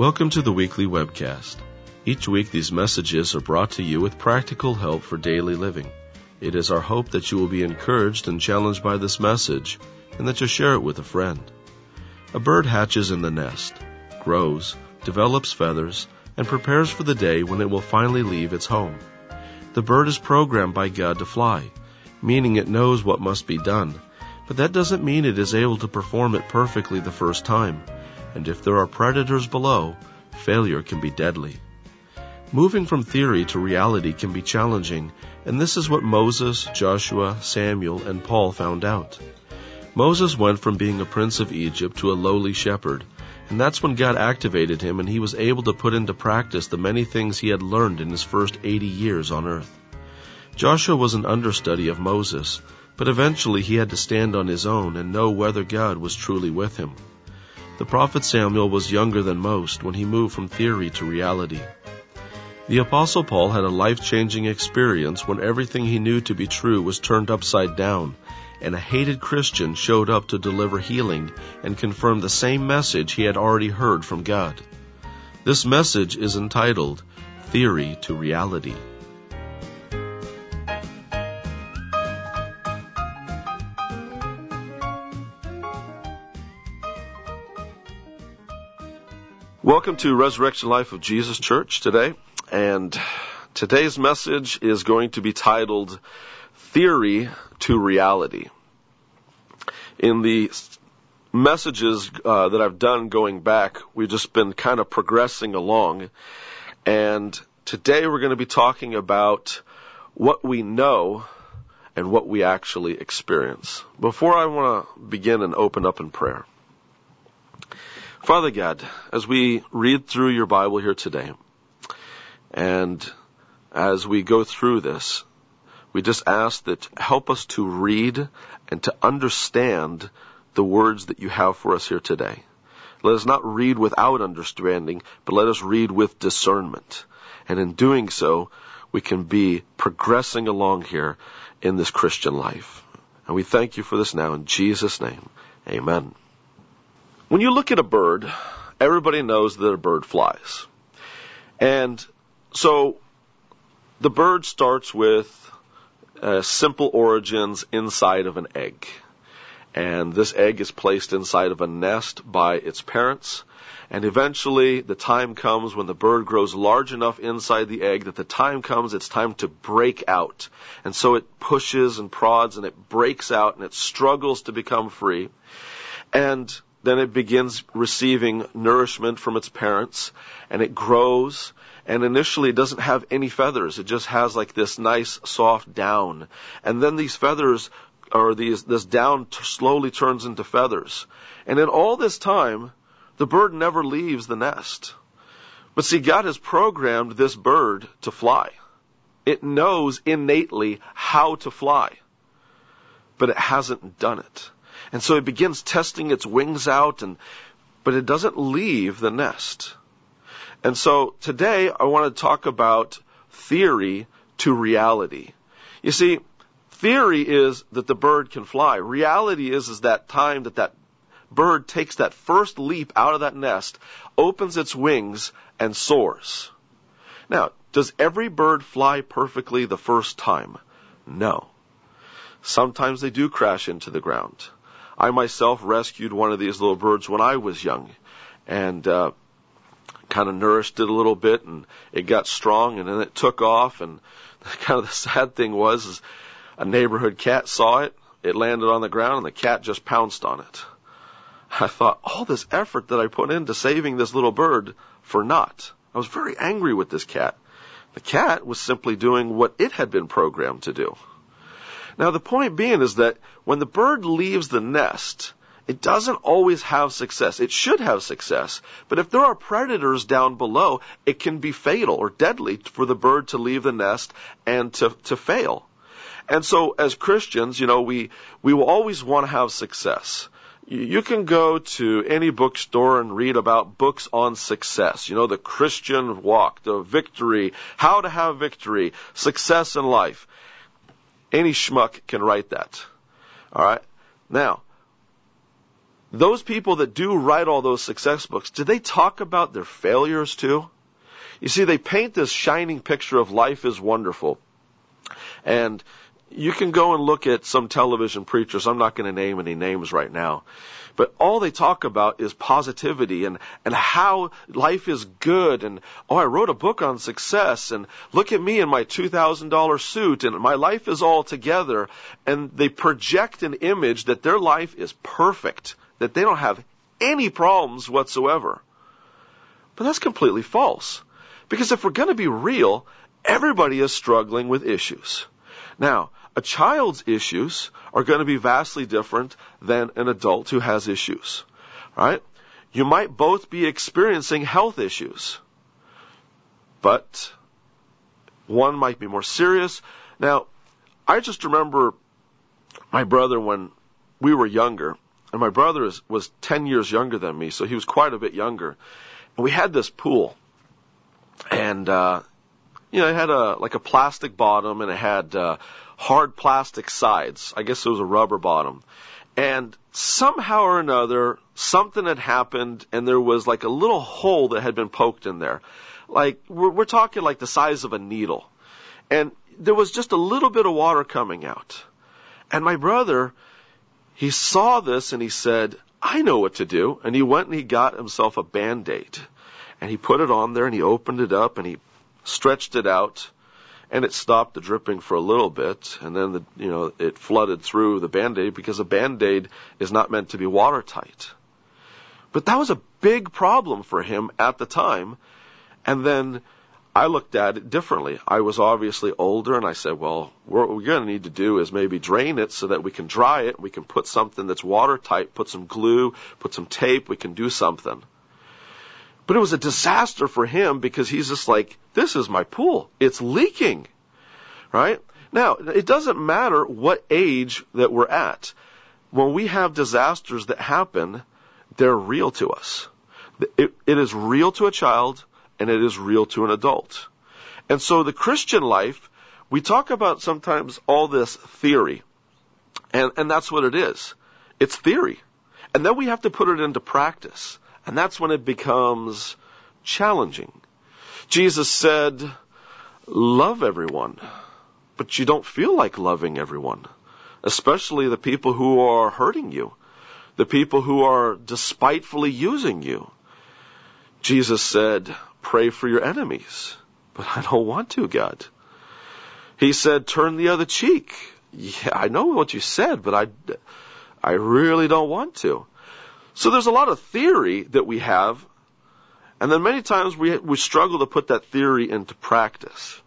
Welcome to the weekly webcast. Each week these messages are brought to you with practical help for daily living. It is our hope that you will be encouraged and challenged by this message, and that you'll share it with a friend. A bird hatches in the nest, grows, develops feathers, and prepares for the day when it will finally leave its home. The bird is programmed by God to fly, meaning it knows what must be done, but that doesn't mean it is able to perform it perfectly the first time. And if there are predators below, failure can be deadly. Moving from theory to reality can be challenging, and this is what Moses, Joshua, Samuel, and Paul found out. Moses went from being a prince of Egypt to a lowly shepherd, and that's when God activated him and he was able to put into practice the many things he had learned in his first 80 years on earth. Joshua was an understudy of Moses, but eventually he had to stand on his own and know whether God was truly with him. The prophet Samuel was younger than most when he moved from theory to reality. The Apostle Paul had a life-changing experience when everything he knew to be true was turned upside down, and a hated Christian showed up to deliver healing and confirm the same message he had already heard from God. This message is entitled, Theory to Reality. Welcome to Resurrection Life of Jesus Church today, and today's message is going to be titled Theory to Reality. In the messages that I've done going back, we've just been kind of progressing along, and today we're going to be talking about what we know and what we actually experience. Before I want to begin and open up in prayer. Father God, as we read through your Bible here today, and as we go through this, we just ask that help us to read and to understand the words that you have for us here today. Let us not read without understanding, but let us read with discernment. And in doing so, we can be progressing along here in this Christian life. And we thank you for this now in Jesus' name. Amen. When you look at a bird, everybody knows that a bird flies. And so the bird starts with simple origins inside of an egg. And this egg is placed inside of a nest by its parents. And eventually the time comes when the bird grows large enough inside the egg that the time comes, it's time to break out. And so it pushes and prods and it breaks out and it struggles to become free. And then it begins receiving nourishment from its parents, and it grows, and initially it doesn't have any feathers. It just has like this nice soft down. And then these feathers, or this down slowly turns into feathers. And in all this time, the bird never leaves the nest. But see, God has programmed this bird to fly. It knows innately how to fly, but it hasn't done it. And so it begins testing its wings out, but it doesn't leave the nest. And so today I want to talk about theory to reality. You see, theory is that the bird can fly. Reality is that time that bird takes that first leap out of that nest, opens its wings, and soars. Now, does every bird fly perfectly the first time? No. Sometimes they do crash into the ground. I myself rescued one of these little birds when I was young and kind of nourished it a little bit, and it got strong, and then it took off. And kind of the sad thing was a neighborhood cat saw it. It landed on the ground, and the cat just pounced on it. I thought, all this effort that I put into saving this little bird for naught. I was very angry with this cat. The cat was simply doing what it had been programmed to do. Now, the point being is that when the bird leaves the nest, it doesn't always have success. It should have success. But if there are predators down below, it can be fatal or deadly for the bird to leave the nest and to fail. And so as Christians, we will always want to have success. You can go to any bookstore and read about books on success. The Christian walk, the victory, how to have victory, success in life. Any schmuck can write that. All right? Now, those people that do write all those success books, do they talk about their failures too? You see, they paint this shining picture of life is wonderful. And you can go and look at some television preachers. I'm not going to name any names right now. But all they talk about is positivity and how life is good. And, I wrote a book on success. And look at me in my $2,000 suit. And my life is all together. And they project an image that their life is perfect, that they don't have any problems whatsoever. But that's completely false. Because if we're going to be real, everybody is struggling with issues. Now, a child's issues are going to be vastly different than an adult who has issues. Right? You might both be experiencing health issues, but one might be more serious. Now, I just remember my brother when we were younger, and my brother was 10 years younger than me, so he was quite a bit younger. And we had this pool, and it had a plastic bottom, and it had hard plastic sides. I guess it was a rubber bottom. And somehow or another, something had happened, and there was like a little hole that had been poked in there. Like, we're talking like the size of a needle. And there was just a little bit of water coming out. And my brother, he saw this, and he said, I know what to do. And he went and he got himself a Band-Aid. And he put it on there, and he opened it up, and he stretched it out. And it stopped the dripping for a little bit, and then it flooded through the Band-Aid because a Band-Aid is not meant to be watertight. But that was a big problem for him at the time. And then I looked at it differently. I was obviously older, and I said, well, what we're going to need to do is maybe drain it so that we can dry it. We can put something that's watertight, put some glue, put some tape. We can do something. But it was a disaster for him because he's just like, this is my pool. It's leaking, right? Now, it doesn't matter what age that we're at. When we have disasters that happen, they're real to us. It is real to a child, and it is real to an adult. And so the Christian life, we talk about sometimes all this theory, and that's what it is. It's theory. And then we have to put it into practice. And that's when it becomes challenging. Jesus said, love everyone, but you don't feel like loving everyone, especially the people who are hurting you, the people who are despitefully using you. Jesus said, pray for your enemies, but I don't want to, God. He said, turn the other cheek. Yeah, I know what you said, but I really don't want to. So there's a lot of theory that we have, and then many times we struggle to put that theory into practice.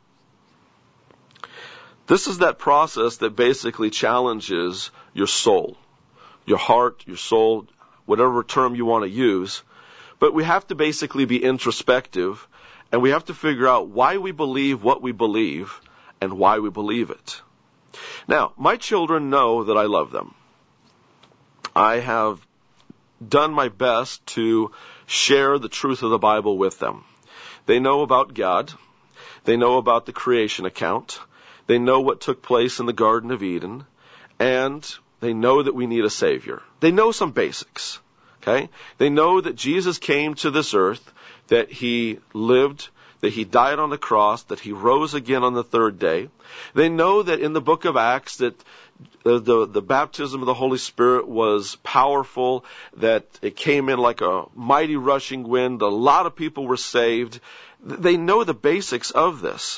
This is that process that basically challenges your soul, your heart, your soul, whatever term you want to use. But we have to basically be introspective, and we have to figure out why we believe what we believe and why we believe it. Now, my children know that I love them. I have done my best to share the truth of the Bible with them. They know about God. They know about the creation account. They know what took place in the Garden of Eden. And they know that we need a Savior. They know some basics. Okay? They know that Jesus came to this earth, that He lived, that He died on the cross, that He rose again on the third day. They know that in the book of Acts that the baptism of the Holy Spirit was powerful, that it came in like a mighty rushing wind. A lot of people were saved. They know the basics of this.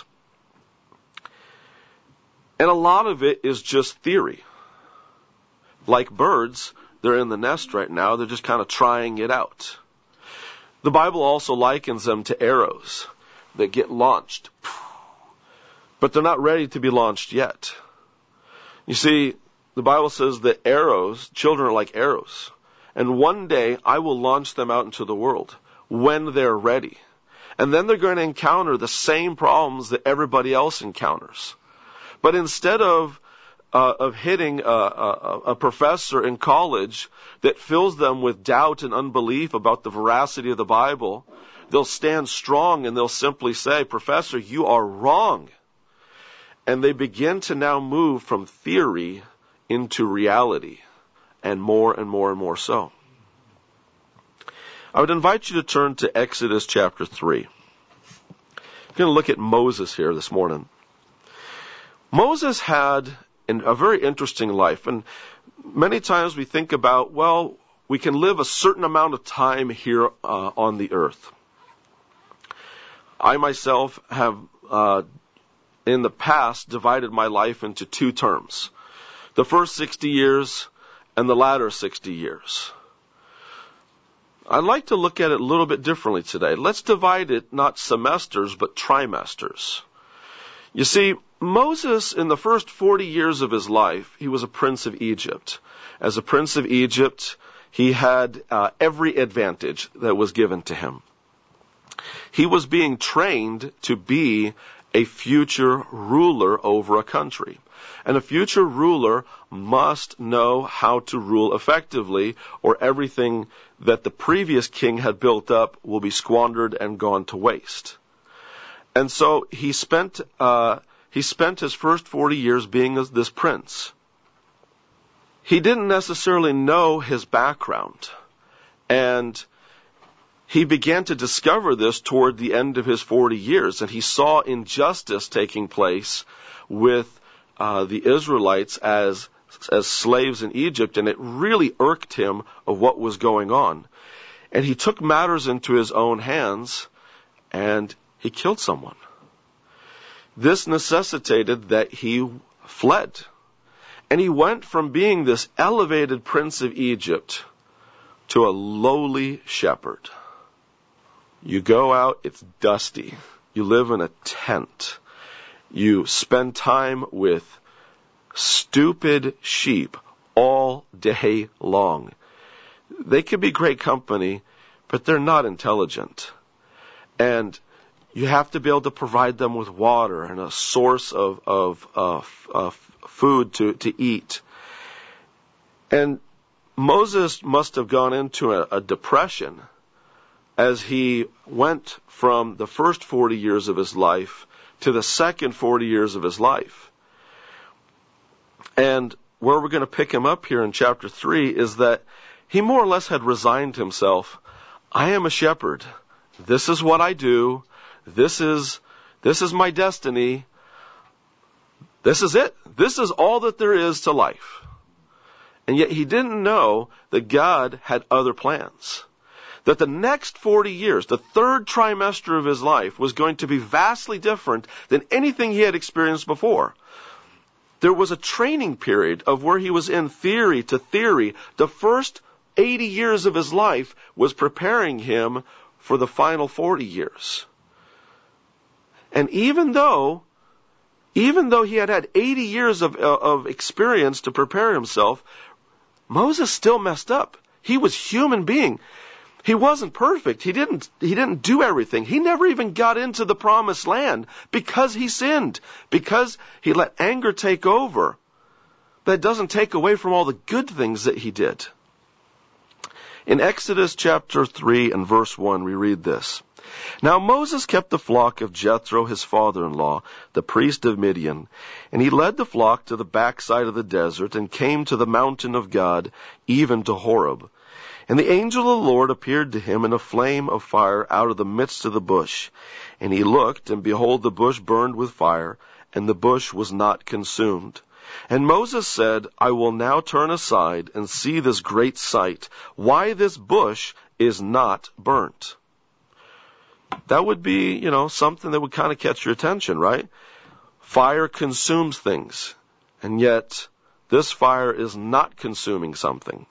And a lot of it is just theory. Like birds, they're in the nest right now. They're just kind of trying it out. The Bible also likens them to arrows that get launched, but they're not ready to be launched yet. You see, the Bible says that children are like arrows. And one day I will launch them out into the world when they're ready. And then they're going to encounter the same problems that everybody else encounters. But instead of hitting a professor in college that fills them with doubt and unbelief about the veracity of the Bible, they'll stand strong and they'll simply say, Professor, you are wrong. And they begin to now move from theory into reality, and more and more and more so. I would invite you to turn to Exodus chapter 3. We're going to look at Moses here this morning. Moses had a very interesting life, and many times we think about, well, we can live a certain amount of time here on the earth. I myself have, in the past, divided my life into 2 terms. The first 60 years and the latter 60 years. I'd like to look at it a little bit differently today. Let's divide it not semesters, but trimesters. You see, Moses, in the first 40 years of his life, he was a prince of Egypt. As a prince of Egypt, he had every advantage that was given to him. He was being trained to be a future ruler over a country. And a future ruler must know how to rule effectively, or everything that the previous king had built up will be squandered and gone to waste. And so he spent his first 40 years being this prince. He didn't necessarily know his background, and he began to discover this toward the end of his 40 years, and he saw injustice taking place with the Israelites as slaves in Egypt, and it really irked him of what was going on. And he took matters into his own hands, and he killed someone. This necessitated that he fled. And he went from being this elevated prince of Egypt to a lowly shepherd. You go out, it's dusty. You live in a tent. You spend time with stupid sheep all day long. They could be great company, but they're not intelligent. And you have to be able to provide them with water and a source of food to eat. And Moses must have gone into a depression as he went from the first 40 years of his life to the second 40 years of his life. And where we're going to pick him up here in chapter 3 is that he more or less had resigned himself. I am a shepherd. This is what I do. This is my destiny. This is it. This is all that there is to life. And yet he didn't know that God had other plans. That the next 40 years, the third trimester of his life, was going to be vastly different than anything he had experienced before. There was a training period of where he was in theory to theory. The first 80 years of his life was preparing him for the final 40 years. And even though he had 80 years of experience to prepare himself, Moses still messed up. He was a human being. He wasn't perfect. He didn't do everything. He never even got into the promised land because he sinned, because he let anger take over. That doesn't take away from all the good things that he did. In Exodus chapter 3 and verse 1, we read this. Now Moses kept the flock of Jethro, his father-in-law, the priest of Midian, and he led the flock to the backside of the desert and came to the mountain of God, even to Horeb. And the angel of the Lord appeared to him in a flame of fire out of the midst of the bush. And he looked, and behold, the bush burned with fire, and the bush was not consumed. And Moses said, I will now turn aside and see this great sight, why this bush is not burnt. That would be, something that would kind of catch your attention, right? Fire consumes things, and yet this fire is not consuming something.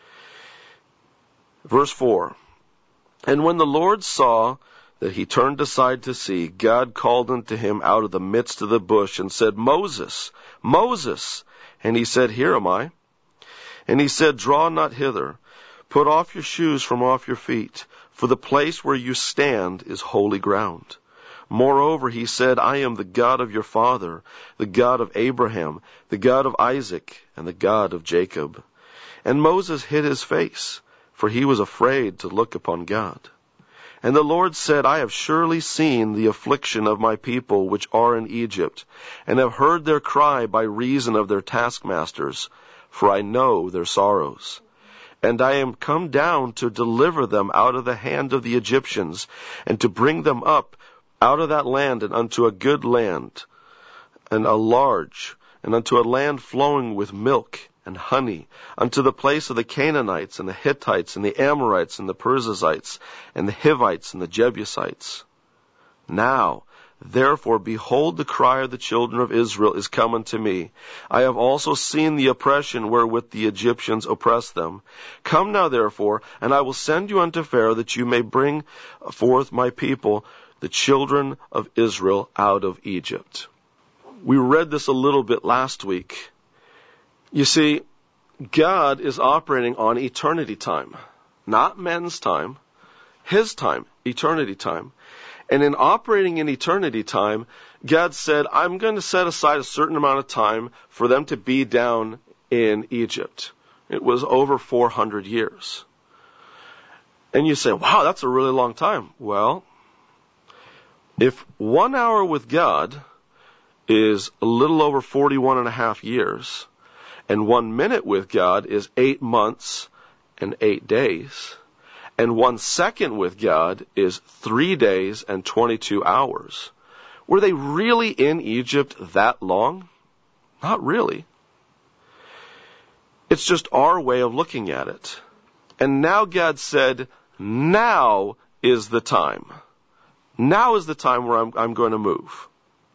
Verse 4, and when the Lord saw that he turned aside to see, God called unto him out of the midst of the bush and said, Moses, Moses. And he said, Here am I. And he said, Draw not hither. Put off your shoes from off your feet, for the place where you stand is holy ground. Moreover, he said, I am the God of your father, the God of Abraham, the God of Isaac, and the God of Jacob. And Moses hid his face, for he was afraid to look upon God. And the Lord said, I have surely seen the affliction of my people which are in Egypt, and have heard their cry by reason of their taskmasters, for I know their sorrows. And I am come down to deliver them out of the hand of the Egyptians, and to bring them up out of that land and unto a good land, and a large, and unto a land flowing with milk and honey, unto the place of the Canaanites, and the Hittites, and the Amorites, and the Perizzites, and the Hivites, and the Jebusites. Now, therefore, behold, the cry of the children of Israel is come unto me. I have also seen the oppression wherewith the Egyptians oppress them. Come now, therefore, and I will send you unto Pharaoh, that you may bring forth my people, the children of Israel, out of Egypt. We read this a little bit last week. You see, God is operating on eternity time, not men's time, His time, eternity time. And in operating in eternity time, God said, I'm going to set aside a certain amount of time for them to be down in Egypt. It was over 400 years. And you say, wow, that's a really long time. Well, if 1 hour with God is a little over 41 and a half years, and 1 minute with God is 8 months and 8 days, and 1 second with God is 3 days and 22 hours. Were they really in Egypt that long? Not really. It's just our way of looking at it. And now God said, now is the time. Now is the time where I'm going to move.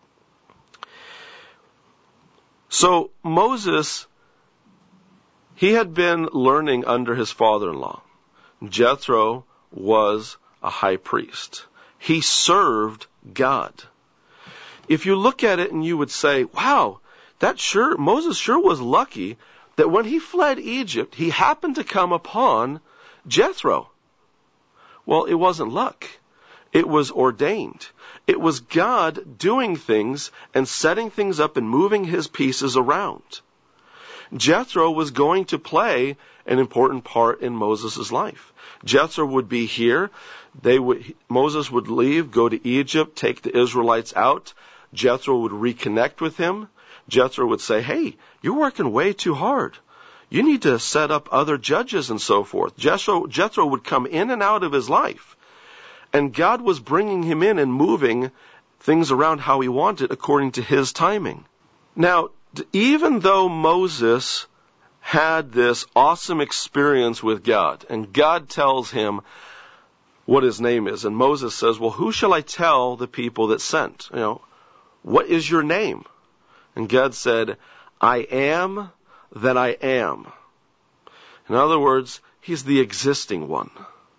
So Moses, he had been learning under his father-in-law. Jethro was a high priest. He served God. If you look at it and you would say, wow, Moses sure was lucky that when he fled Egypt, he happened to come upon Jethro. Well, it wasn't luck. It was ordained. It was God doing things and setting things up and moving His pieces around. Jethro was going to play an important part in Moses' life. Jethro would be here. Moses would leave, go to Egypt, take the Israelites out. Jethro would reconnect with him. Jethro would say, hey, you're working way too hard. You need to set up other judges and so forth. Jethro would come in and out of his life. And God was bringing him in and moving things around how He wanted according to His timing. Now, even though Moses had this awesome experience with God, and God tells him what his name is, and Moses says, well, who shall I tell the people that sent? What is your name? And God said, I am that I am. In other words, He's the existing one.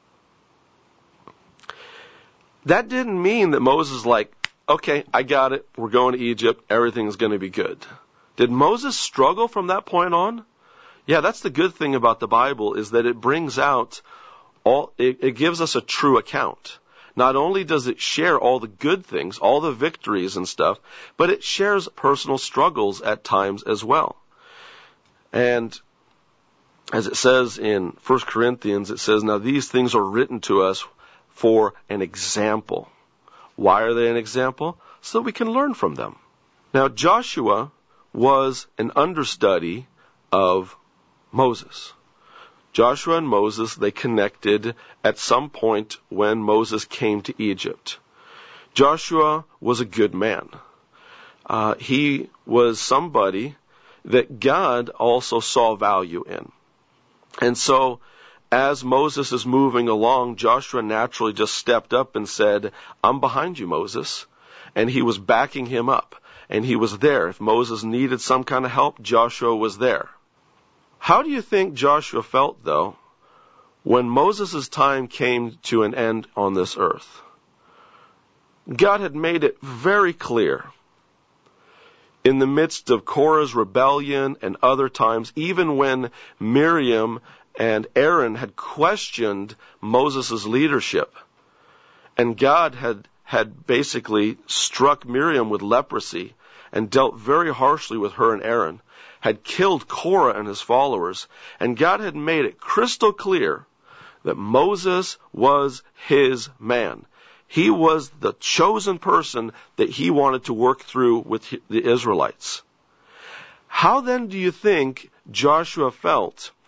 That didn't mean that Moses okay, I got it. We're going to Egypt. Everything's going to be good. Did Moses struggle from that point on? Yeah, that's the good thing about the Bible, is that it brings out it gives us a true account. Not only does it share all the good things, all the victories and stuff, but it shares personal struggles at times as well. And as it says in 1 Corinthians, it says, now these things are written to us for an example. Why are they an example? So we can learn from them. Now, Joshua was an understudy of Moses. Joshua and Moses, they connected at some point when Moses came to Egypt. Joshua was a good man. He was somebody that God also saw value in. And so, as Moses is moving along, Joshua naturally just stepped up and said, I'm behind you, Moses. And he was backing him up. And he was there. If Moses needed some kind of help, Joshua was there. How do you think Joshua felt, though, when Moses' time came to an end on this earth? God had made it very clear in the midst of Korah's rebellion and other times, even when Miriam and Aaron had questioned Moses' leadership, and God had basically struck Miriam with leprosy and dealt very harshly with her and Aaron, had killed Korah and his followers, and God had made it crystal clear that Moses was His man. He was the chosen person that He wanted to work through with the Israelites. How then do you think Joshua felt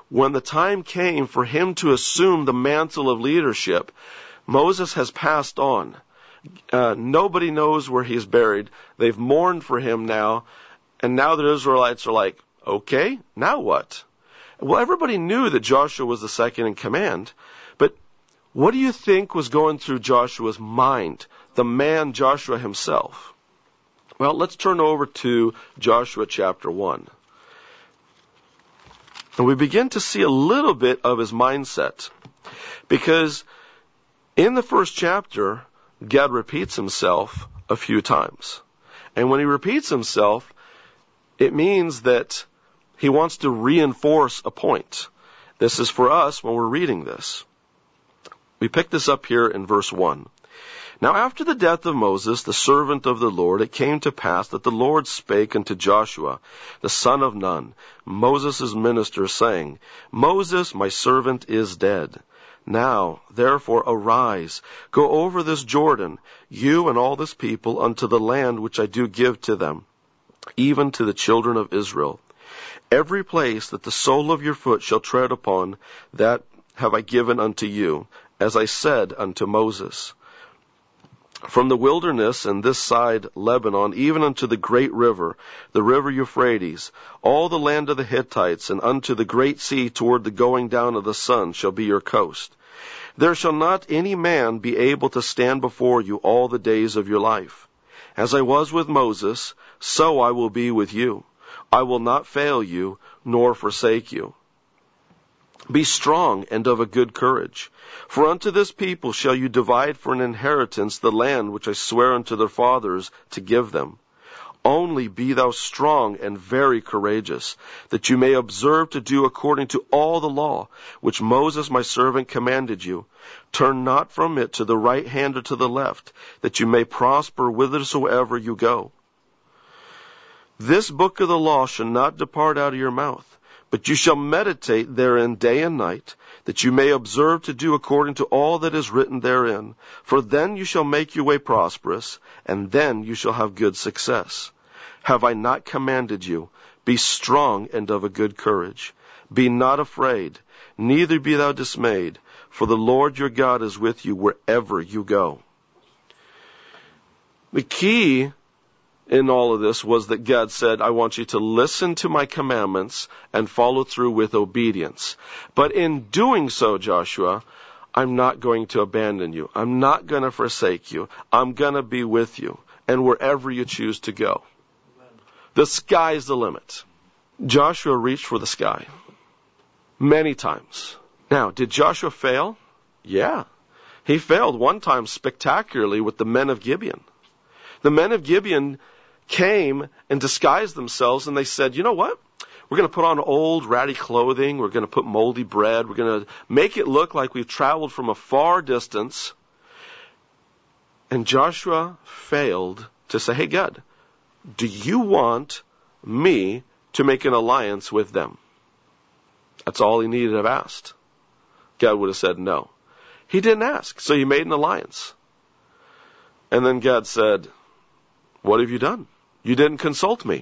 when the time came for him to assume the mantle of leadership, Moses has passed on. Nobody knows where he's buried. They've mourned for him now, and now the Israelites are like, okay, now what? Well, everybody knew that Joshua was the second in command, but what do you think was going through Joshua's mind, the man Joshua himself? Well, let's turn over to Joshua chapter 1. And we begin to see a little bit of his mindset, because in the first chapter, God repeats himself a few times. And when he repeats himself, it means that he wants to reinforce a point. This is for us when we're reading this. We pick this up here in verse 1. Now after the death of Moses, the servant of the Lord, it came to pass that the Lord spake unto Joshua, the son of Nun, Moses' minister, saying, Moses, my servant, is dead. Now, therefore, arise, go over this Jordan, you and all this people, unto the land which I do give to them, even to the children of Israel. Every place that the sole of your foot shall tread upon, that have I given unto you, as I said unto Moses. From the wilderness and this side Lebanon, even unto the great river, the river Euphrates, all the land of the Hittites, and unto the great sea toward the going down of the sun shall be your coast. There shall not any man be able to stand before you all the days of your life. As I was with Moses, so I will be with you. I will not fail you, nor forsake you. Be strong and of a good courage. For unto this people shall you divide for an inheritance the land which I swear unto their fathers to give them. Only be thou strong and very courageous, that you may observe to do according to all the law which Moses my servant commanded you. Turn not from it to the right hand or to the left, that you may prosper whithersoever you go. This book of the law shall not depart out of your mouth, but you shall meditate therein day and night, that you may observe to do according to all that is written therein. For then you shall make your way prosperous, and then you shall have good success. Have I not commanded you? Be strong and of a good courage. Be not afraid, neither be thou dismayed, for the Lord your God is with you wherever you go. The key in all of this was that God said, I want you to listen to my commandments and follow through with obedience. But in doing so, Joshua, I'm not going to abandon you. I'm not going to forsake you. I'm going to be with you, and wherever you choose to go. The sky's the limit. Joshua reached for the sky many times. Now, did Joshua fail? Yeah. He failed one time spectacularly with the men of Gibeon. The men of Gibeon came and disguised themselves, and they said, you know what? We're going to put on old ratty clothing. We're going to put moldy bread. We're going to make it look like we've traveled from a far distance. And Joshua failed to say, hey, God, do you want me to make an alliance with them? That's all he needed to have asked. God would have said no. He didn't ask, so he made an alliance. And then God said, what have you done? You didn't consult me.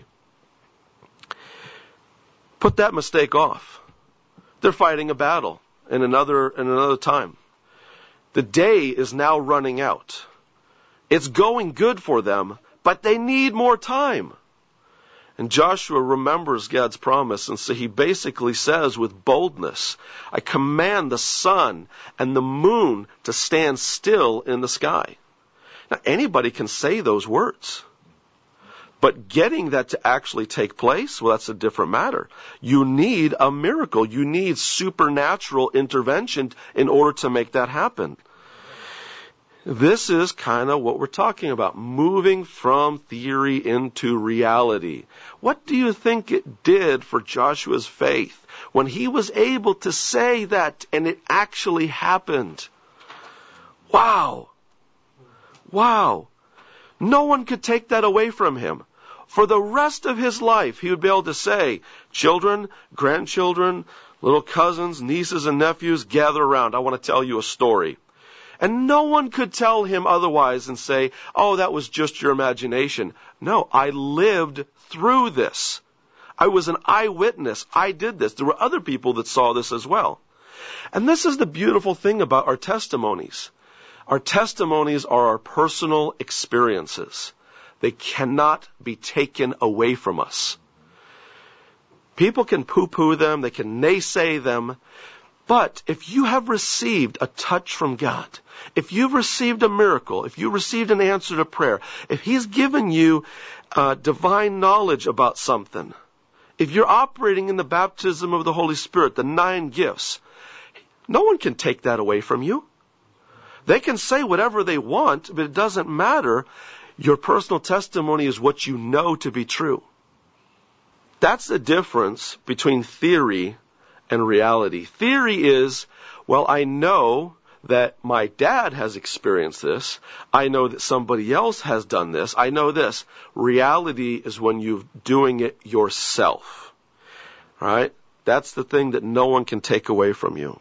Put that mistake off. They're fighting a battle in another time. The day is now running out. It's going good for them, but they need more time. And Joshua remembers God's promise, and so he basically says with boldness, I command the sun and the moon to stand still in the sky. Now, anybody can say those words. But getting that to actually take place, well, that's a different matter. You need a miracle. You need supernatural intervention in order to make that happen. This is kind of what we're talking about, moving from theory into reality. What do you think it did for Joshua's faith when he was able to say that and it actually happened? Wow. Wow. No one could take that away from him. For the rest of his life, he would be able to say, children, grandchildren, little cousins, nieces and nephews, gather around. I want to tell you a story. And no one could tell him otherwise and say, oh, that was just your imagination. No, I lived through this. I was an eyewitness. I did this. There were other people that saw this as well. And this is the beautiful thing about our testimonies. Our testimonies are our personal experiences. They cannot be taken away from us. People can poo-poo them, they can naysay them, but if you have received a touch from God, if you've received a miracle, if you received an answer to prayer, if He's given you divine knowledge about something, if you're operating in the baptism of the Holy Spirit, the 9 gifts, no one can take that away from you. They can say whatever they want, but it doesn't matter. Your personal testimony is what you know to be true. That's the difference between theory and reality. Theory is, well, I know that my dad has experienced this. I know that somebody else has done this. I know this. Reality is when you're doing it yourself. Right? That's the thing that no one can take away from you.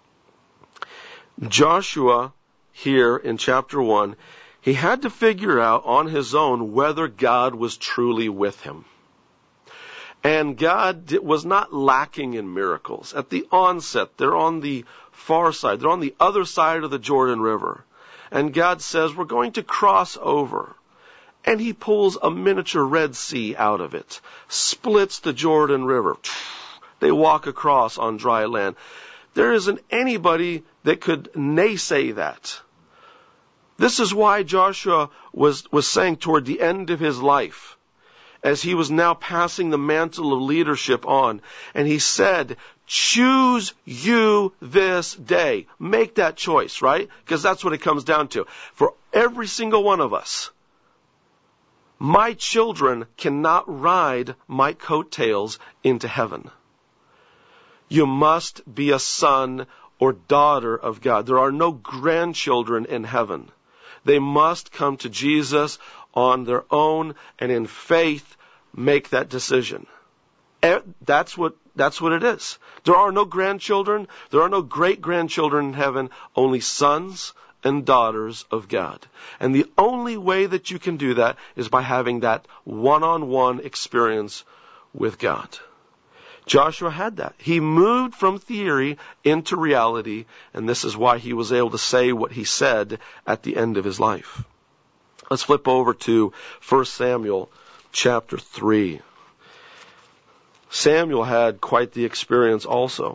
Joshua, here in chapter 1, he had to figure out on his own whether God was truly with him. And God was not lacking in miracles. At the onset, they're on the far side. They're on the other side of the Jordan River. And God says, we're going to cross over. And He pulls a miniature Red Sea out of it. Splits the Jordan River. They walk across on dry land. There isn't anybody that could naysay that. This is why Joshua was saying toward the end of his life, as he was now passing the mantle of leadership on, and he said, choose you this day. Make that choice, right? Because that's what it comes down to. For every single one of us, my children cannot ride my coattails into heaven. You must be a son or daughter of God. There are no grandchildren in heaven. They must come to Jesus on their own and in faith make that decision. That's what it is. There are no grandchildren. There are no great-grandchildren in heaven. Only sons and daughters of God. And the only way that you can do that is by having that one-on-one experience with God. Joshua had that. He moved from theory into reality, and this is why he was able to say what he said at the end of his life. Let's flip over to 1 Samuel chapter 3. Samuel had quite the experience also.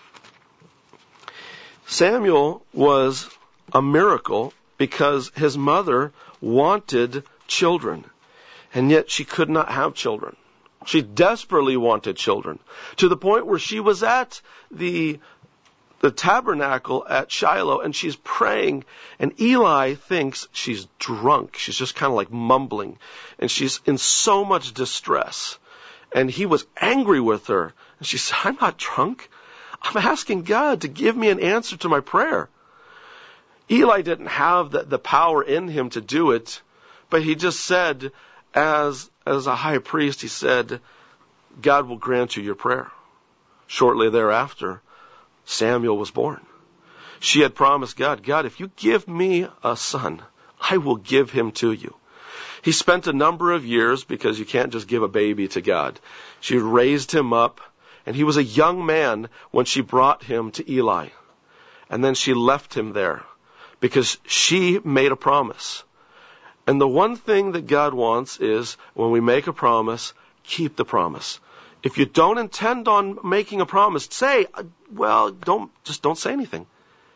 Samuel was a miracle because his mother wanted children, and yet she could not have children. She desperately wanted children, to the point where she was at the tabernacle at Shiloh, and she's praying, and Eli thinks she's drunk. She's just kind of like mumbling, and she's in so much distress. And he was angry with her. And she said, I'm not drunk. I'm asking God to give me an answer to my prayer. Eli didn't have the power in him to do it, but he just said, as a high priest, he said, God will grant you your prayer. Shortly thereafter, Samuel was born. She had promised God, if you give me a son, I will give him to you. He spent a number of years, because you can't just give a baby to God. She raised him up, and he was a young man when she brought him to Eli. And then she left him there because she made a promise. And the one thing that God wants is, when we make a promise, keep the promise. If you don't intend on making a promise, don't say anything.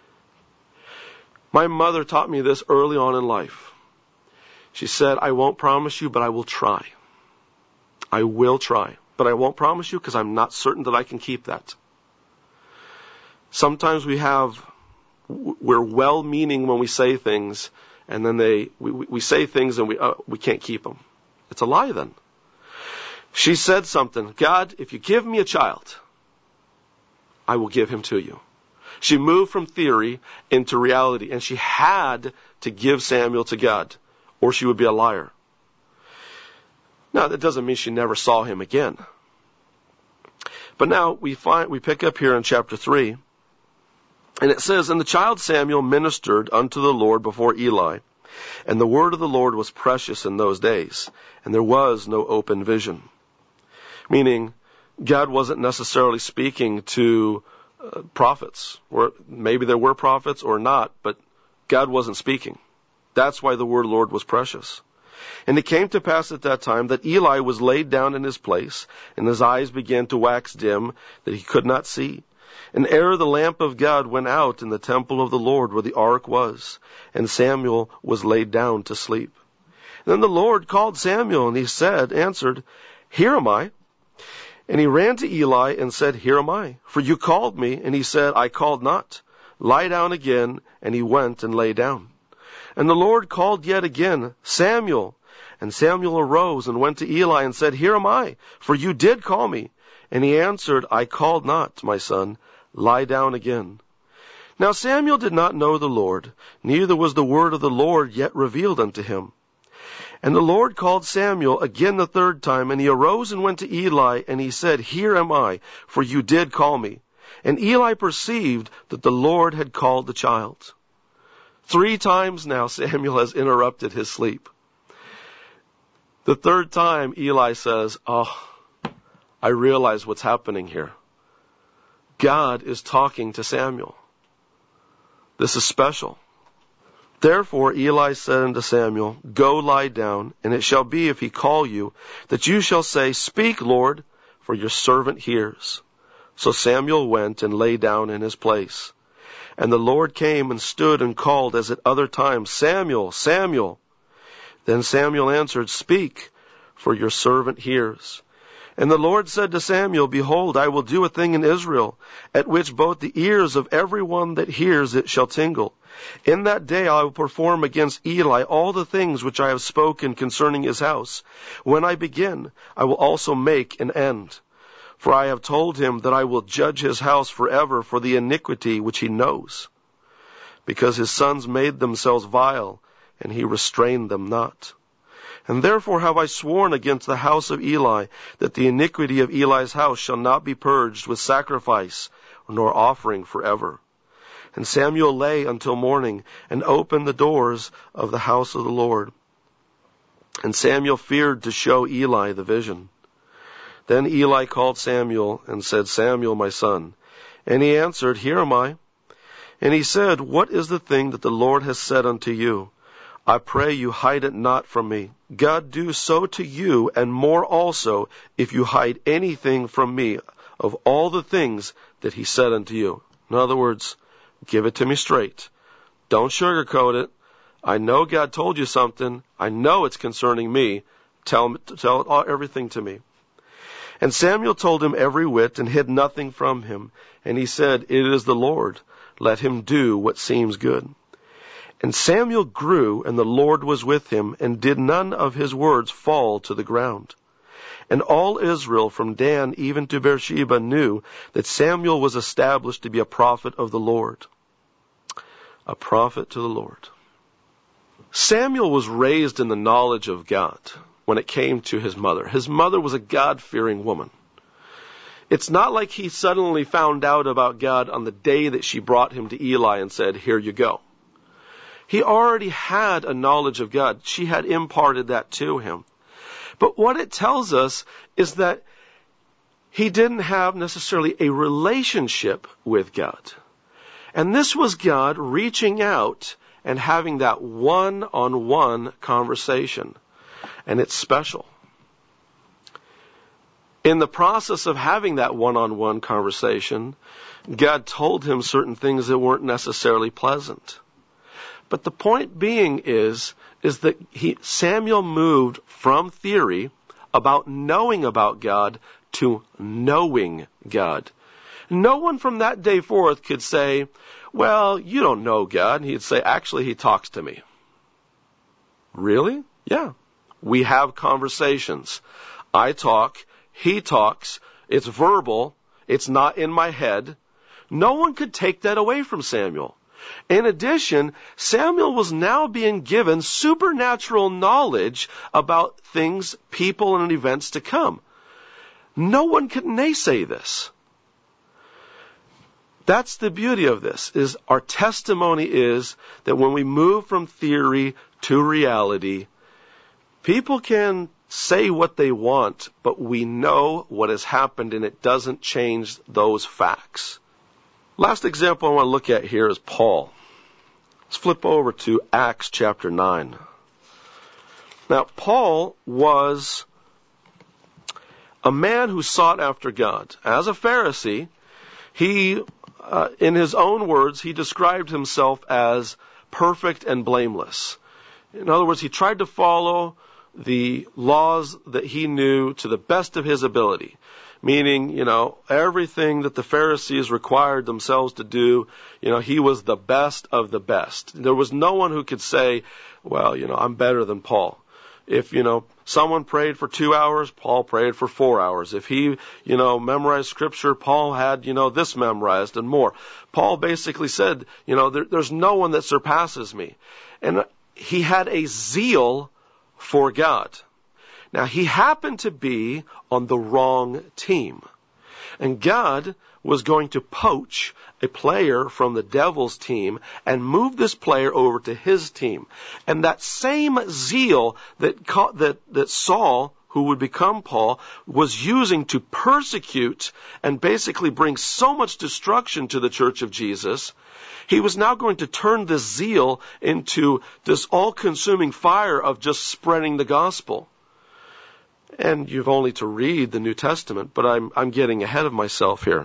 My mother taught me this early on in life. She said, I won't promise you, but I will try. I will try. But I won't promise you because I'm not certain that I can keep that. Sometimes we're well-meaning when we say things, and then we say things and we can't keep them. It's a lie then. She said something, God, if you give me a child, I will give him to you. She moved from theory into reality, and she had to give Samuel to God, or she would be a liar. Now, that doesn't mean she never saw him again. But now we pick up here in chapter 3, and it says, And the child Samuel ministered unto the Lord before Eli, and the word of the Lord was precious in those days, and there was no open vision. Meaning, God wasn't necessarily speaking to prophets, or maybe there were prophets or not, but God wasn't speaking. That's why the word Lord was precious. And it came to pass at that time that Eli was laid down in his place, and his eyes began to wax dim, that he could not see. And ere the lamp of God went out in the temple of the Lord where the ark was, and Samuel was laid down to sleep. And then the Lord called Samuel, and he answered, Here am I. And he ran to Eli and said, Here am I, for you called me. And he said, I called not. Lie down again. And he went and lay down. And the Lord called yet again, Samuel. And Samuel arose and went to Eli and said, Here am I, for you did call me. And he answered, I called not, my son. Lie down again. Now Samuel did not know the Lord, neither was the word of the Lord yet revealed unto him. And the Lord called Samuel again the third time, and he arose and went to Eli, and he said, Here am I, for you did call me. And Eli perceived that the Lord had called the child. 3 times now Samuel has interrupted his sleep. The third time Eli says, I realize what's happening here. God is talking to Samuel. This is special. Therefore Eli said unto Samuel, Go lie down, and it shall be, if he call you, that you shall say, Speak, Lord, for your servant hears. So Samuel went and lay down in his place. And the Lord came and stood and called as at other times, Samuel, Samuel. Then Samuel answered, Speak, for your servant hears. And the Lord said to Samuel, Behold, I will do a thing in Israel, at which both the ears of every one that hears it shall tingle. In that day I will perform against Eli all the things which I have spoken concerning his house. When I begin, I will also make an end. For I have told him that I will judge his house forever for the iniquity which he knows, because his sons made themselves vile, and he restrained them not. And therefore have I sworn against the house of Eli, that the iniquity of Eli's house shall not be purged with sacrifice, nor offering forever. And Samuel lay until morning, and opened the doors of the house of the Lord. And Samuel feared to show Eli the vision. Then Eli called Samuel, and said, Samuel, my son. And he answered, Here am I. And he said, What is the thing that the Lord has said unto you? I pray you, hide it not from me. God do so to you, and more also, if you hide anything from me of all the things that he said unto you. In other words, give it to me straight. Don't sugarcoat it. I know God told you something. I know it's concerning me. Tell everything to me. And Samuel told him every whit, and hid nothing from him. And he said, It is the Lord. Let him do what seems good. And Samuel grew, and the Lord was with him, and did none of his words fall to the ground. And all Israel, from Dan even to Beersheba, knew that Samuel was established to be a prophet of the Lord. A prophet to the Lord. Samuel was raised in the knowledge of God when it came to his mother. His mother was a God-fearing woman. It's not like he suddenly found out about God on the day that she brought him to Eli and said, Here you go. He already had a knowledge of God. She had imparted that to him. But what it tells us is that he didn't have necessarily a relationship with God. And this was God reaching out and having that one-on-one conversation. And it's special. In the process of having that one-on-one conversation, God told him certain things that weren't necessarily pleasant. But the point being is that Samuel moved from theory about knowing about God to knowing God. No one from that day forth could say, well, you don't know God. He'd say, actually, he talks to me. Really? Yeah. We have conversations. I talk. He talks. It's verbal. It's not in my head. No one could take that away from Samuel. In addition, Samuel was now being given supernatural knowledge about things, people, and events to come. No one could naysay this. That's the beauty of this, is our testimony is that when we move from theory to reality, people can say what they want, but we know what has happened and it doesn't change those facts. Last example I want to look at here is Paul. Let's flip over to Acts chapter 9. Now, Paul was a man who sought after God. As a Pharisee, he, in his own words, he described himself as perfect and blameless. In other words, he tried to follow the laws that he knew to the best of his ability. Meaning, everything that the Pharisees required themselves to do, he was the best of the best. There was no one who could say, well, I'm better than Paul. If, someone prayed for 2 hours, Paul prayed for 4 hours. If he, memorized scripture, Paul had, this memorized and more. Paul basically said, there's no one that surpasses me. And he had a zeal for God. Now, he happened to be on the wrong team. And God was going to poach a player from the devil's team and move this player over to his team. And that same zeal that Saul, who would become Paul, was using to persecute and basically bring so much destruction to the church of Jesus, he was now going to turn this zeal into this all-consuming fire of just spreading the gospel. And you've only to read the New Testament, but I'm getting ahead of myself here.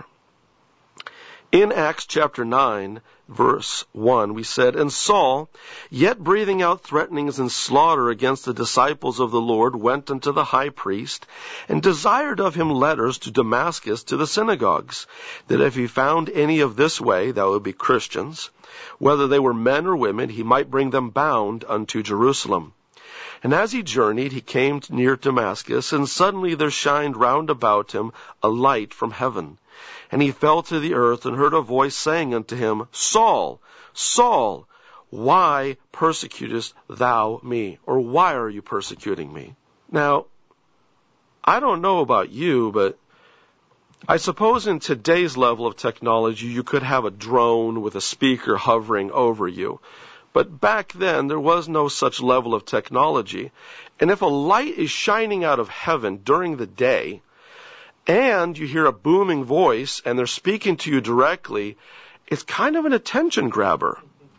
In Acts chapter 9, verse 1, we said, "And Saul, yet breathing out threatenings and slaughter against the disciples of the Lord, went unto the high priest, and desired of him letters to Damascus to the synagogues, that if he found any of this way," that would be Christians, "whether they were men or women, he might bring them bound unto Jerusalem. And as he journeyed, he came near Damascus, and suddenly there shined round about him a light from heaven. And he fell to the earth, and heard a voice saying unto him, Saul, Saul, why persecutest thou me? Or why are you persecuting me? Now, I don't know about you, but I suppose in today's level of technology, you could have a drone with a speaker hovering over you. But back then, there was no such level of technology. And if a light is shining out of heaven during the day, and you hear a booming voice, and they're speaking to you directly, it's kind of an attention grabber.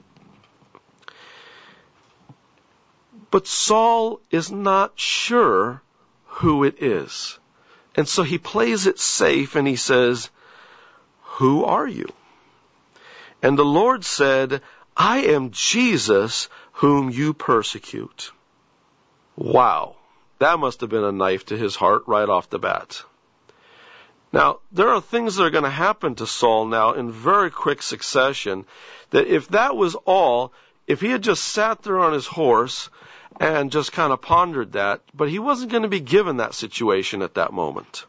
But Saul is not sure who it is. And so he plays it safe, and he says, "Who are you?" And the Lord said, "I am Jesus whom you persecute." Wow, that must have been a knife to his heart right off the bat. Now, there are things that are going to happen to Saul now in very quick succession, that if that was all, if he had just sat there on his horse and just kind of pondered that, but he wasn't going to be given that situation at that moment.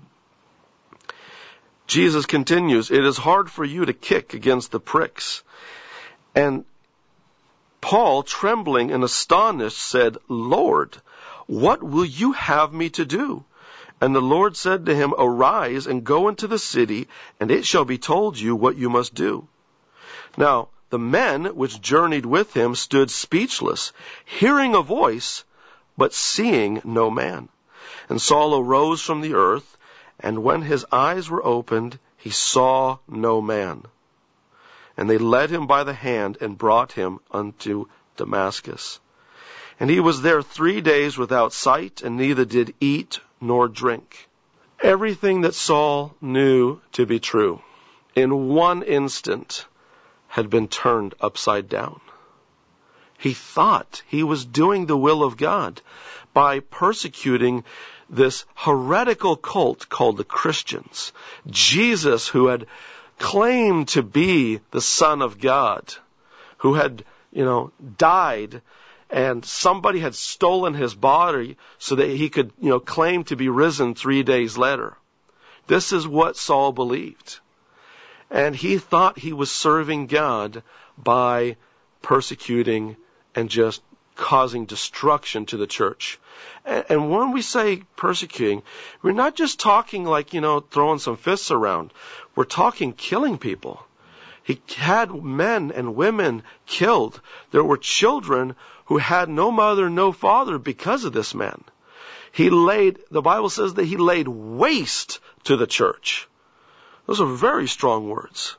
Jesus continues, "It is hard for you to kick against the pricks." And Paul, trembling and astonished, said, "Lord, what will you have me to do?" And the Lord said to him, "Arise and go into the city, and it shall be told you what you must do." Now, the men which journeyed with him stood speechless, hearing a voice, but seeing no man. And Saul arose from the earth, and when his eyes were opened, he saw no man. And they led him by the hand and brought him unto Damascus. And he was there 3 days without sight, and neither did eat nor drink. Everything that Saul knew to be true, in one instant, had been turned upside down. He thought he was doing the will of God by persecuting this heretical cult called the Christians. Jesus, who had claimed to be the Son of God, who had, died, and somebody had stolen his body so that he could, claim to be risen 3 days later. This is what Saul believed. And he thought he was serving God by persecuting and just causing destruction to the church. And when we say persecuting, we're not just talking like, throwing some fists around. We're talking killing people. He had men and women killed. There were children who had no mother, no father because of this man. The Bible says that he laid waste to the church. Those are very strong words.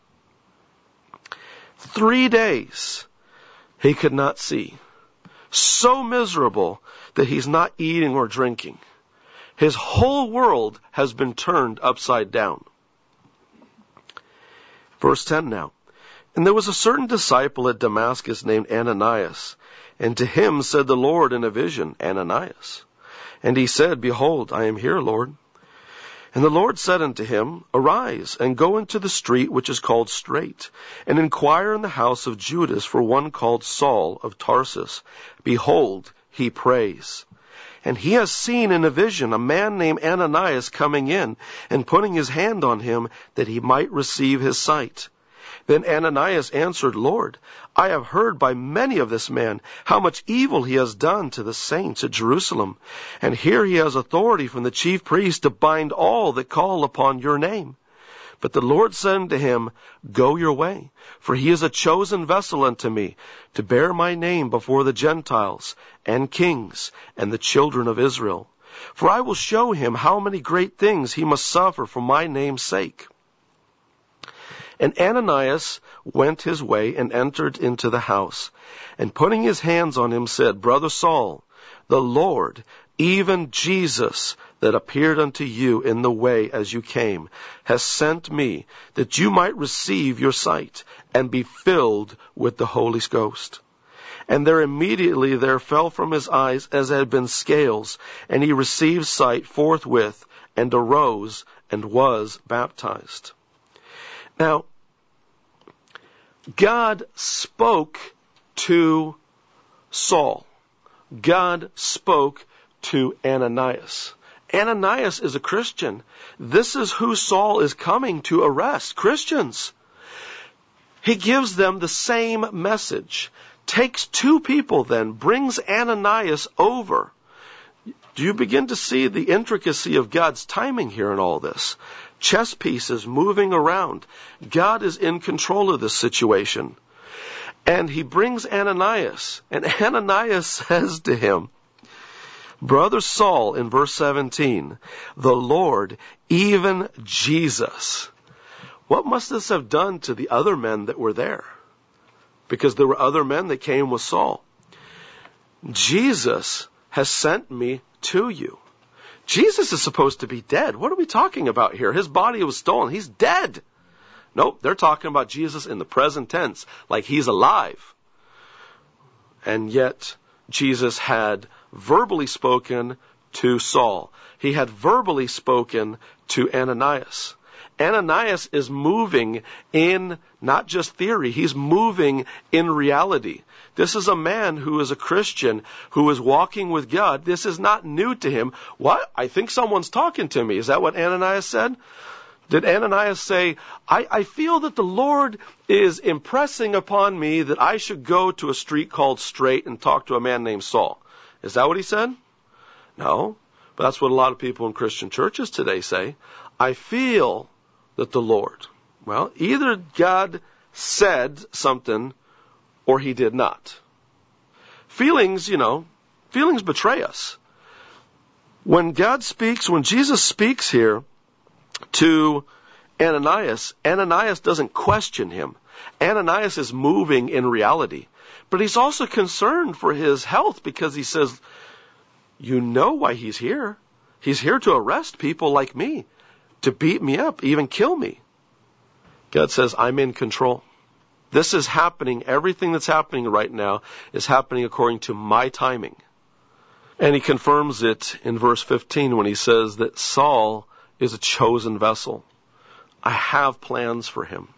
3 days he could not see. So miserable that he's not eating or drinking. His whole world has been turned upside down. Verse 10 now. And there was a certain disciple at Damascus named Ananias. And to him said the Lord in a vision, Ananias. And he said, Behold, I am here, Lord. And the Lord said unto him, Arise, and go into the street which is called Straight, and inquire in the house of Judas for one called Saul of Tarsus. Behold, he prays. And he has seen in a vision a man named Ananias coming in, and putting his hand on him, that he might receive his sight. Then Ananias answered, Lord, I have heard by many of this man how much evil he has done to the saints at Jerusalem. And here he has authority from the chief priest to bind all that call upon your name. But the Lord said unto him, Go your way, for he is a chosen vessel unto me, to bear my name before the Gentiles, and kings, and the children of Israel. For I will show him how many great things he must suffer for my name's sake. And Ananias went his way and entered into the house, and putting his hands on him said, Brother Saul, the Lord, even Jesus, that appeared unto you in the way as you came, has sent me, that you might receive your sight, and be filled with the Holy Ghost. And there immediately there fell from his eyes as had been scales, and he received sight forthwith, and arose, and was baptized. Now, God spoke to Saul. God spoke to Ananias. Ananias is a Christian. This is who Saul is coming to arrest, Christians. He gives them the same message. Takes 2 people then, brings Ananias over. Do you begin to see the intricacy of God's timing here in all this? Chess pieces moving around. God is in control of this situation. And he brings Ananias. And Ananias says to him, Brother Saul, in verse 17, the Lord, even Jesus. What must this have done to the other men that were there? Because there were other men that came with Saul. Jesus has sent me to you. Jesus is supposed to be dead. What are we talking about here? His body was stolen. He's dead. Nope, they're talking about Jesus in the present tense, like he's alive. And yet, Jesus had verbally spoken to Saul. He had verbally spoken to Ananias. Ananias is moving in not just theory, he's moving in reality. This is a man who is a Christian, who is walking with God. This is not new to him. What? I think someone's talking to me. Is that what Ananias said? Did Ananias say, I feel that the Lord is impressing upon me that I should go to a street called Straight and talk to a man named Saul? Is that what he said? No. But that's what a lot of people in Christian churches today say. I feel that the Lord. Well, either God said something or he did not. Feelings, feelings betray us. When God speaks, when Jesus speaks here to Ananias, Ananias doesn't question him. Ananias is moving in reality. But he's also concerned for his health because he says, you know why he's here. He's here to arrest people like me, to beat me up, even kill me. God says, I'm in control. This is happening. Everything that's happening right now is happening according to my timing. And he confirms it in verse 15 when he says that Saul is a chosen vessel. I have plans for him.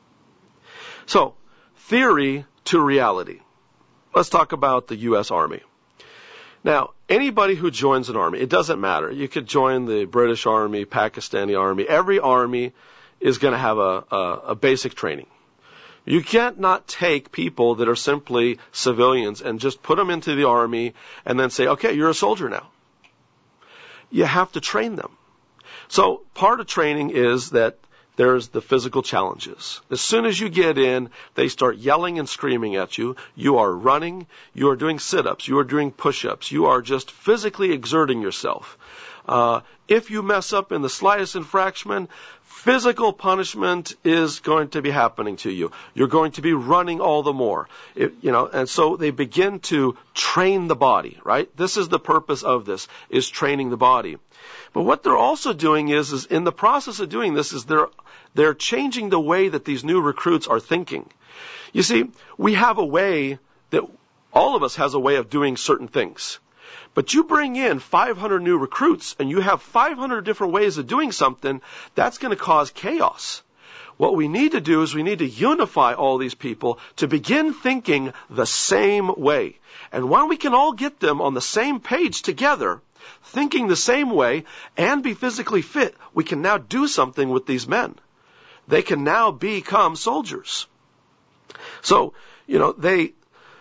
So, theory to reality. Let's talk about the U.S. Army. Now, anybody who joins an army, it doesn't matter. You could join the British Army, Pakistani Army. Every army is going to have a basic training. You can't not take people that are simply civilians and just put them into the army and then say, okay, you're a soldier now. You have to train them. So part of training is that there's the physical challenges. As soon as you get in, they start yelling and screaming at you. You are running. You are doing sit-ups. You are doing push-ups. You are just physically exerting yourself. If you mess up in the slightest infraction, physical punishment is going to be happening to you. You're going to be running all the more. And so they begin to train the body, right? This is the purpose of this, is training the body. But what they're also doing is in the process of doing this, is they're changing the way that these new recruits are thinking. You see, we have a way that all of us has a way of doing certain things. But you bring in 500 new recruits and you have 500 different ways of doing something, that's going to cause chaos. What we need to do is we need to unify all these people to begin thinking the same way. And when we can all get them on the same page together, thinking the same way, and be physically fit, we can now do something with these men. They can now become soldiers. So, they,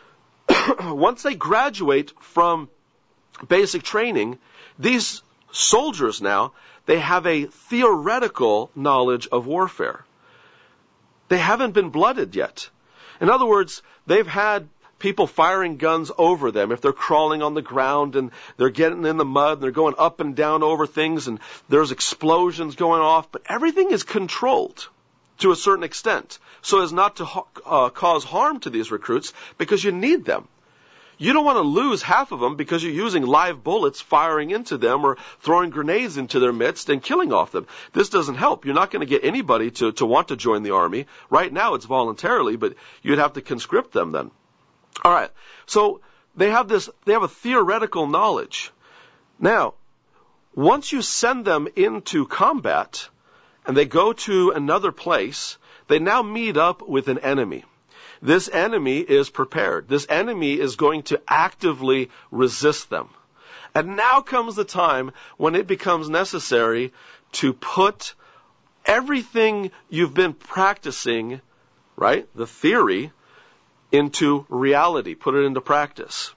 once they graduate from basic training, these soldiers now, they have a theoretical knowledge of warfare. They haven't been blooded yet. In other words, they've had people firing guns over them. If they're crawling on the ground and they're getting in the mud and they're going up and down over things and there's explosions going off, but everything is controlled to a certain extent so as not to cause harm to these recruits, because you need them. You don't want to lose half of them because you're using live bullets firing into them or throwing grenades into their midst and killing off them. This doesn't help. You're not going to get anybody to want to join the army. Right now it's voluntarily, but you'd have to conscript them then. All right. So they have a theoretical knowledge. Now, once you send them into combat and they go to another place, they now meet up with an enemy. This enemy is prepared. This enemy is going to actively resist them. And now comes the time when it becomes necessary to put everything you've been practicing, right, the theory, into reality, put it into practice.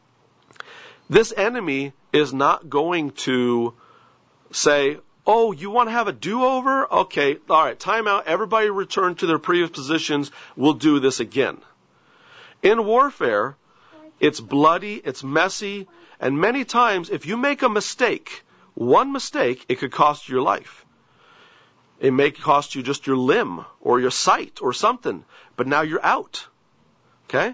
This enemy is not going to say, oh, you want to have a do-over? Okay, all right, time out. Everybody return to their previous positions. We'll do this again. In warfare, it's bloody, it's messy, and many times if you make a mistake, one mistake, it could cost you your life. It may cost you just your limb or your sight or something, but now you're out. Okay?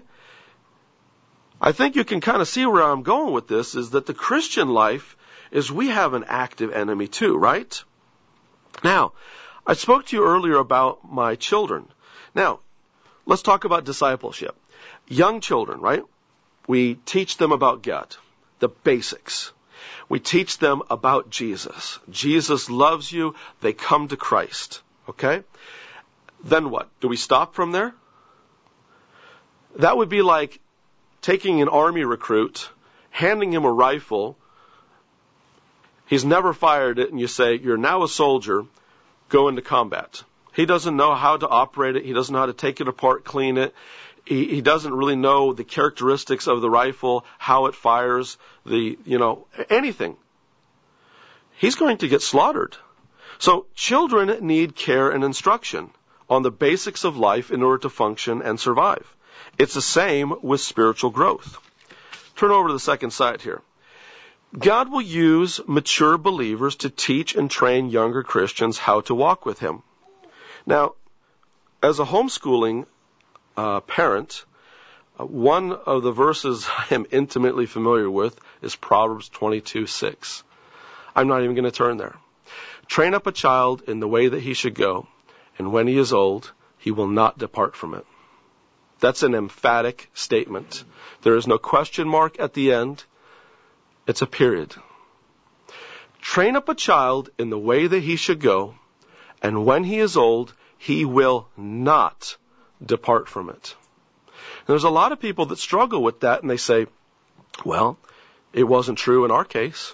I think you can kind of see where I'm going with this, is that the Christian life is we have an active enemy too, right? Now, I spoke to you earlier about my children. Now, let's talk about discipleship. Young children, right? We teach them about God, the basics. We teach them about Jesus. Jesus loves you. They come to Christ. Okay? Then what? Do we stop from there? That would be like taking an army recruit, handing him a rifle. He's never fired it, and you say, you're now a soldier, go into combat. He doesn't know how to operate it. He doesn't know how to take it apart, clean it. He doesn't really know the characteristics of the rifle, how it fires, anything. He's going to get slaughtered. So children need care and instruction on the basics of life in order to function and survive. It's the same with spiritual growth. Turn over to the second side here. God will use mature believers to teach and train younger Christians how to walk with Him. Now, as a homeschooling parent, one of the verses I am intimately familiar with is Proverbs 22:6. I'm not even going to turn there. Train up a child in the way that he should go, and when he is old, he will not depart from it. That's an emphatic statement. There is no question mark at the end. It's a period. Train up a child in the way that he should go, and when he is old, he will not depart from it. And there's a lot of people that struggle with that, and they say, well, it wasn't true in our case.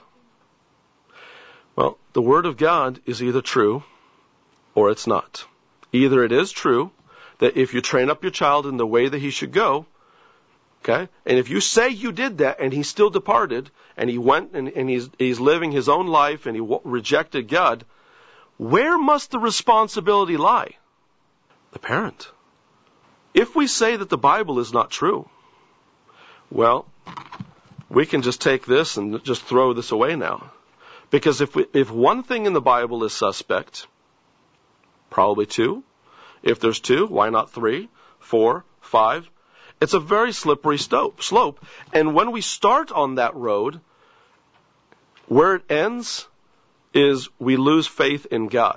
Well, the Word of God is either true or it's not. Either it is true that if you train up your child in the way that he should go, okay, and if you say you did that and he still departed and he went and he's living his own life and he rejected God, where must the responsibility lie? The parent. If we say that the Bible is not true, well, we can just take this and just throw this away now. Because if one thing in the Bible is suspect, probably two. If there's two, why not 3, 4, 5? It's a very slippery slope. And when we start on that road, where it ends is we lose faith in God.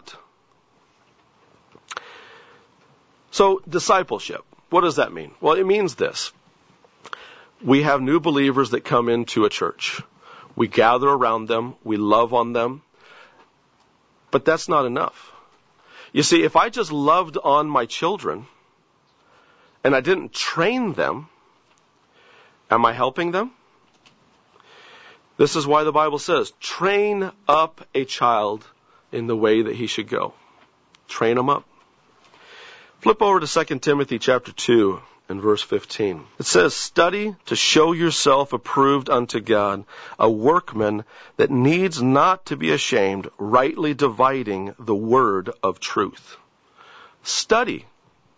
So, discipleship. What does that mean? Well, it means this. We have new believers that come into a church. We gather around them. We love on them. But that's not enough. You see, if I just loved on my children and I didn't train them, am I helping them? This is why the Bible says, train up a child in the way that he should go. Train him up. Flip over to 2 Timothy chapter 2 and verse 15. It says, study to show yourself approved unto God, a workman that needs not to be ashamed, rightly dividing the word of truth. Study.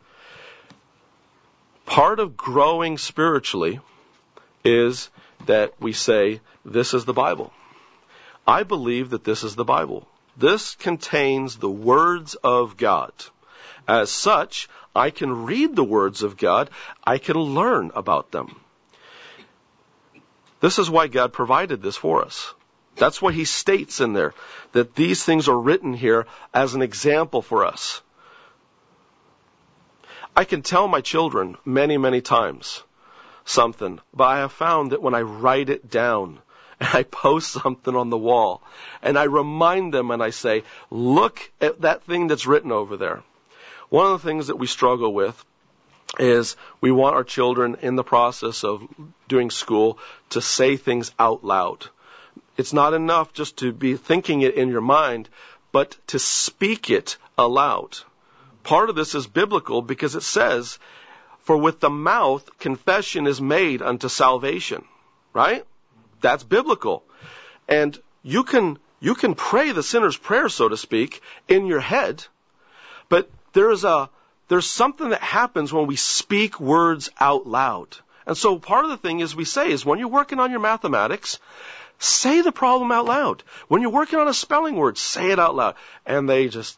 Part of growing spiritually is that we say, this is the Bible. I believe that this is the Bible. This contains the words of God. As such, I can read the words of God. I can learn about them. This is why God provided this for us. That's why he states in there that these things are written here as an example for us. I can tell my children many, many times something, but I have found that when I write it down and I post something on the wall and I remind them and I say, look at that thing that's written over there. One of the things that we struggle with is we want our children in the process of doing school to say things out loud. It's not enough just to be thinking it in your mind, but to speak it aloud. Part of this is biblical because it says, for with the mouth confession is made unto salvation. Right? That's biblical. And you can pray the sinner's prayer, so to speak, in your head, but there's something that happens when we speak words out loud. And so part of the thing is we say is when you're working on your mathematics, say the problem out loud. When you're working on a spelling word, say it out loud. And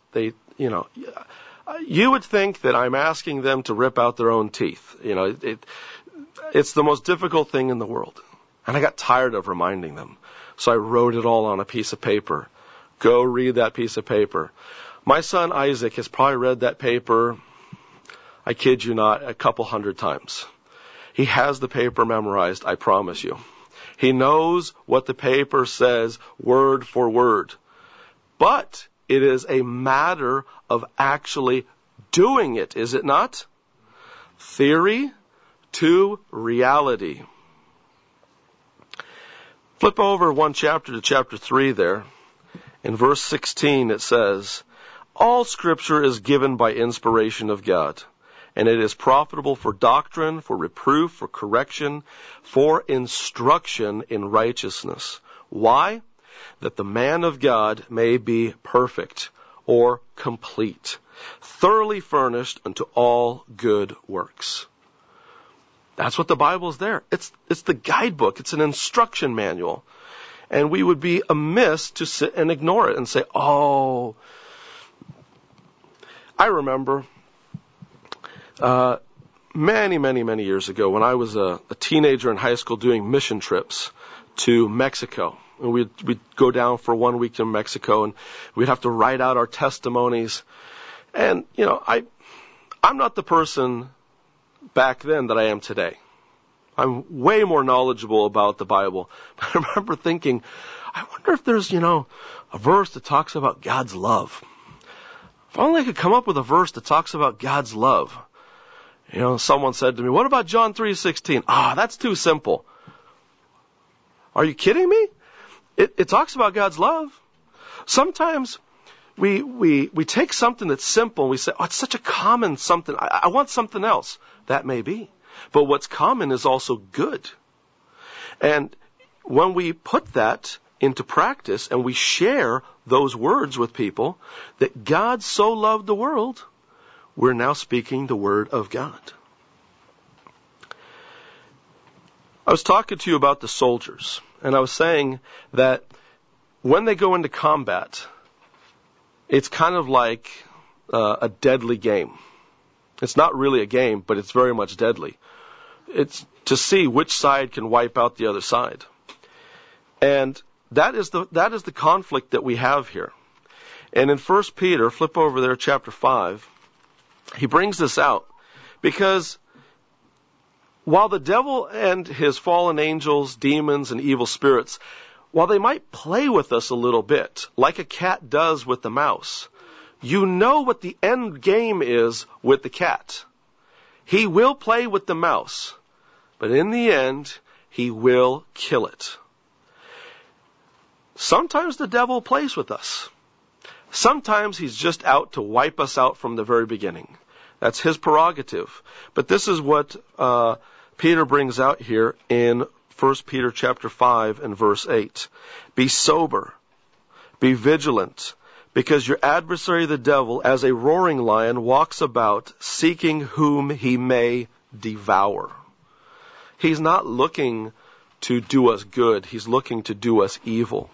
you would think that I'm asking them to rip out their own teeth. It's the most difficult thing in the world. And I got tired of reminding them. So I wrote it all on a piece of paper. Go read that piece of paper. My son Isaac has probably read that paper, I kid you not, a couple hundred times. He has the paper memorized, I promise you. He knows what the paper says word for word. But it is a matter of actually doing it, is it not? Theory to reality. Flip over one chapter to chapter 3 there. In verse 16 it says, all Scripture is given by inspiration of God, and it is profitable for doctrine, for reproof, for correction, for instruction in righteousness. Why? That the man of God may be perfect, or complete, thoroughly furnished unto all good works. That's what the Bible is there. It's the guidebook. It's an instruction manual. And we would be amiss to sit and ignore it and say, oh, I remember many, many, many years ago when I was a teenager in high school doing mission trips to Mexico. And we'd go down for 1 week in Mexico and we'd have to write out our testimonies. And, I'm not the person back then that I am today. I'm way more knowledgeable about the Bible. But I remember thinking, I wonder if there's, a verse that talks about God's love. If only I could come up with a verse that talks about God's love. Someone said to me, what about John 3:16? That's too simple. Are you kidding me? It talks about God's love. Sometimes we take something that's simple and we say, it's such a common something. I want something else. That may be. But what's common is also good. And when we put that into practice and we share those words with people, that God so loved the world, we're now speaking the word of God. I was talking to you about the soldiers, and I was saying that when they go into combat, it's kind of like a deadly game. It's not really a game, but it's very much deadly. It's to see which side can wipe out the other side. And that is the conflict that we have here. And in 1 Peter, flip over there, chapter 5, he brings this out. Because while the devil and his fallen angels, demons, and evil spirits, while they might play with us a little bit, like a cat does with the mouse, you know what the end game is with the cat. He will play with the mouse, but in the end, he will kill it. Sometimes the devil plays with us. Sometimes he's just out to wipe us out from the very beginning. That's his prerogative. But this is what Peter brings out here in 1 Peter chapter 5 and verse 8. Be sober, be vigilant, because your adversary the devil, as a roaring lion, walks about, seeking whom he may devour. He's not looking to do us good. He's looking to do us evil.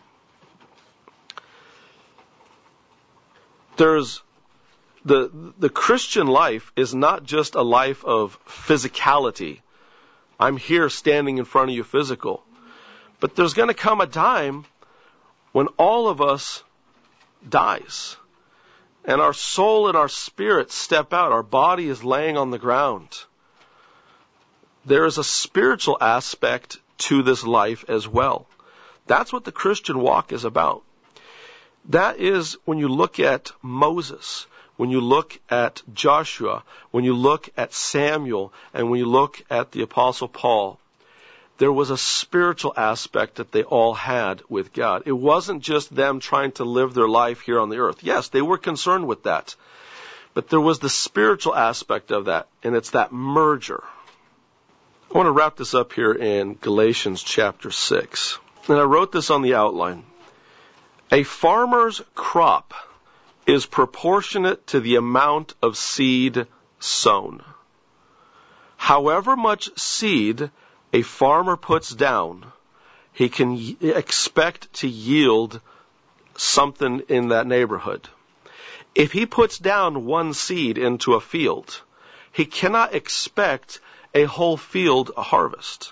There's the Christian life is not just a life of physicality. I'm here standing in front of you physical. But there's going to come a time when all of us dies. And our soul and our spirit step out. Our body is laying on the ground. There is a spiritual aspect to this life as well. That's what the Christian walk is about. That is when you look at Moses, when you look at Joshua, when you look at Samuel, and when you look at the Apostle Paul, there was a spiritual aspect that they all had with God. It wasn't just them trying to live their life here on the earth. Yes, they were concerned with that. But there was the spiritual aspect of that, and it's that merger. I want to wrap this up here in Galatians chapter 6. And I wrote this on the outline. A farmer's crop is proportionate to the amount of seed sown. However much seed a farmer puts down, he can expect to yield something in that neighborhood. If he puts down one seed into a field, he cannot expect a whole field harvest.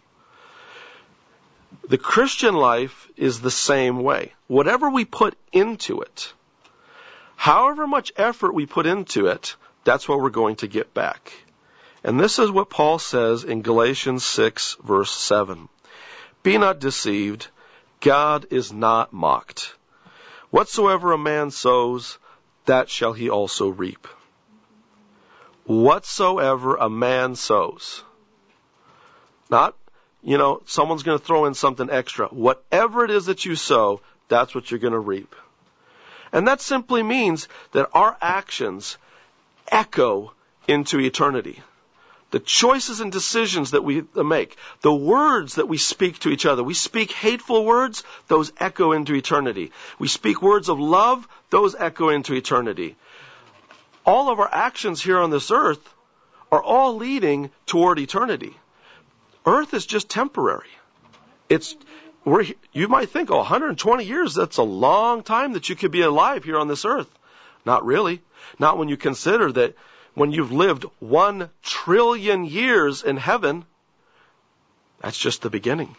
The Christian life is the same way. Whatever we put into it, however much effort we put into it, that's what we're going to get back. And this is what Paul says in Galatians 6, verse 7. Be not deceived, God is not mocked. Whatsoever a man sows, that shall he also reap. Whatsoever a man sows. Not, someone's going to throw in something extra. Whatever it is that you sow, that's what you're going to reap. And that simply means that our actions echo into eternity. The choices and decisions that we make, the words that we speak to each other. We speak hateful words, those echo into eternity. We speak words of love, those echo into eternity. All of our actions here on this earth are all leading toward eternity. Earth is just temporary. You might think, 120 years, that's a long time that you could be alive here on this earth. Not really. Not when you consider that when you've lived 1 trillion years in heaven, that's just the beginning.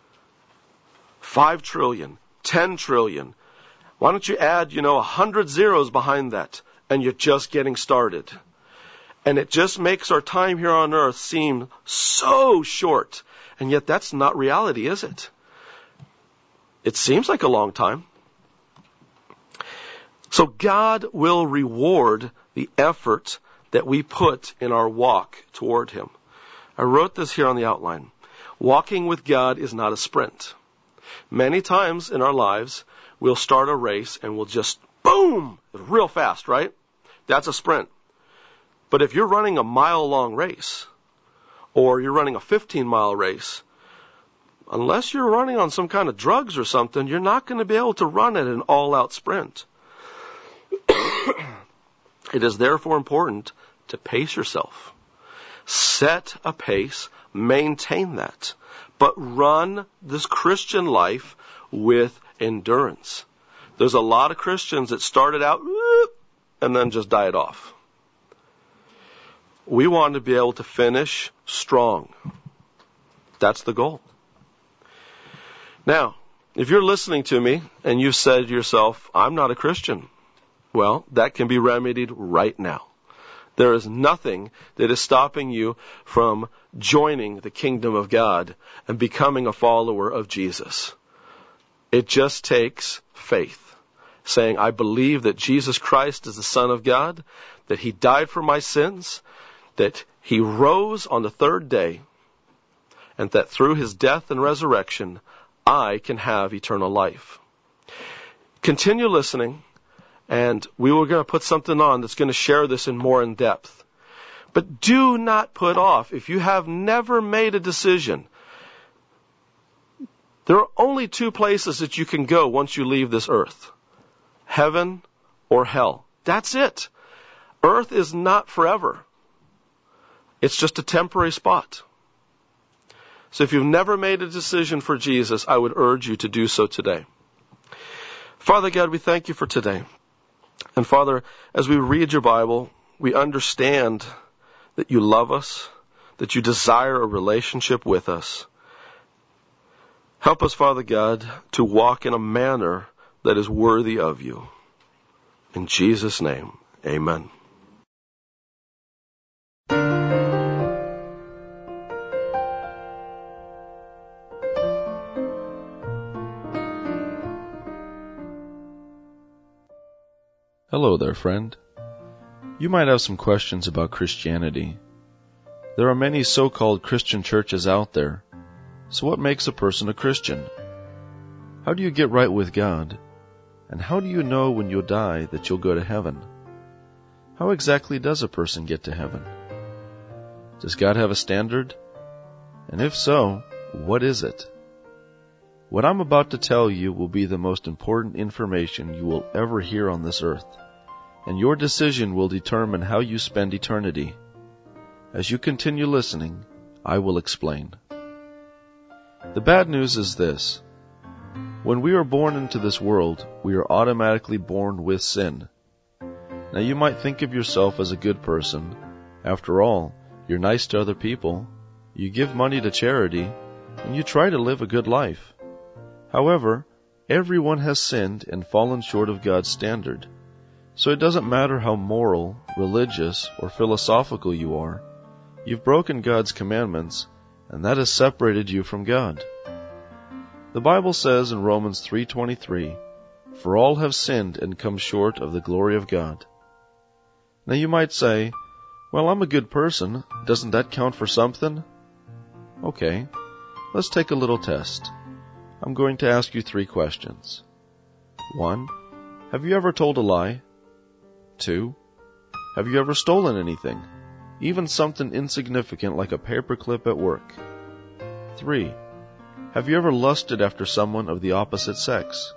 5 trillion, 10 trillion. Why don't you add, 100 zeros behind that, and you're just getting started. And it just makes our time here on earth seem so short. And yet that's not reality, is it? It seems like a long time. So God will reward the effort that we put in our walk toward Him. I wrote this here on the outline. Walking with God is not a sprint. Many times in our lives, we'll start a race and we'll just, boom, real fast, right? That's a sprint. But if you're running a mile-long race, or you're running a 15-mile race, unless you're running on some kind of drugs or something, you're not going to be able to run at an all-out sprint. It is therefore important to pace yourself. Set a pace, maintain that, but run this Christian life with endurance. There's a lot of Christians that started out and then just died off. We want to be able to finish strong. That's the goal. Now, if you're listening to me and you've said to yourself, I'm not a Christian, well, that can be remedied right now. There is nothing that is stopping you from joining the kingdom of God and becoming a follower of Jesus. It just takes faith. Saying, I believe that Jesus Christ is the Son of God, that He died for my sins, that He rose on the third day, and that through His death and resurrection, I can have eternal life. Continue listening, and we were going to put something on that's going to share this in more in depth. But do not put off. If you have never made a decision, there are only two places that you can go once you leave this earth. Heaven or hell. That's it. Earth is not forever. It's just a temporary spot. So if you've never made a decision for Jesus, I would urge you to do so today. Father God, we thank you for today. And Father, as we read your Bible, we understand that you love us, that you desire a relationship with us. Help us, Father God, to walk in a manner that is worthy of you. In Jesus' name, amen. Hello there, friend. You might have some questions about Christianity. There are many so-called Christian churches out there. So what makes a person a Christian? How do you get right with God? And how do you know when you'll die that you'll go to heaven? How exactly does a person get to heaven? Does God have a standard? And if so, what is it? What I'm about to tell you will be the most important information you will ever hear on this earth, and your decision will determine how you spend eternity. As you continue listening, I will explain. The bad news is this. When we are born into this world, we are automatically born with sin. Now you might think of yourself as a good person. After all, you're nice to other people, you give money to charity, and you try to live a good life. However, everyone has sinned and fallen short of God's standard. So it doesn't matter how moral, religious, or philosophical you are. You've broken God's commandments, and that has separated you from God. The Bible says in Romans 3:23, "For all have sinned and come short of the glory of God." Now you might say, well, I'm a good person. Doesn't that count for something? Okay, let's take a little test. I'm going to ask you 3 questions. 1. Have you ever told a lie? 2. Have you ever stolen anything? Even something insignificant like a paperclip at work? 3. Have you ever lusted after someone of the opposite sex?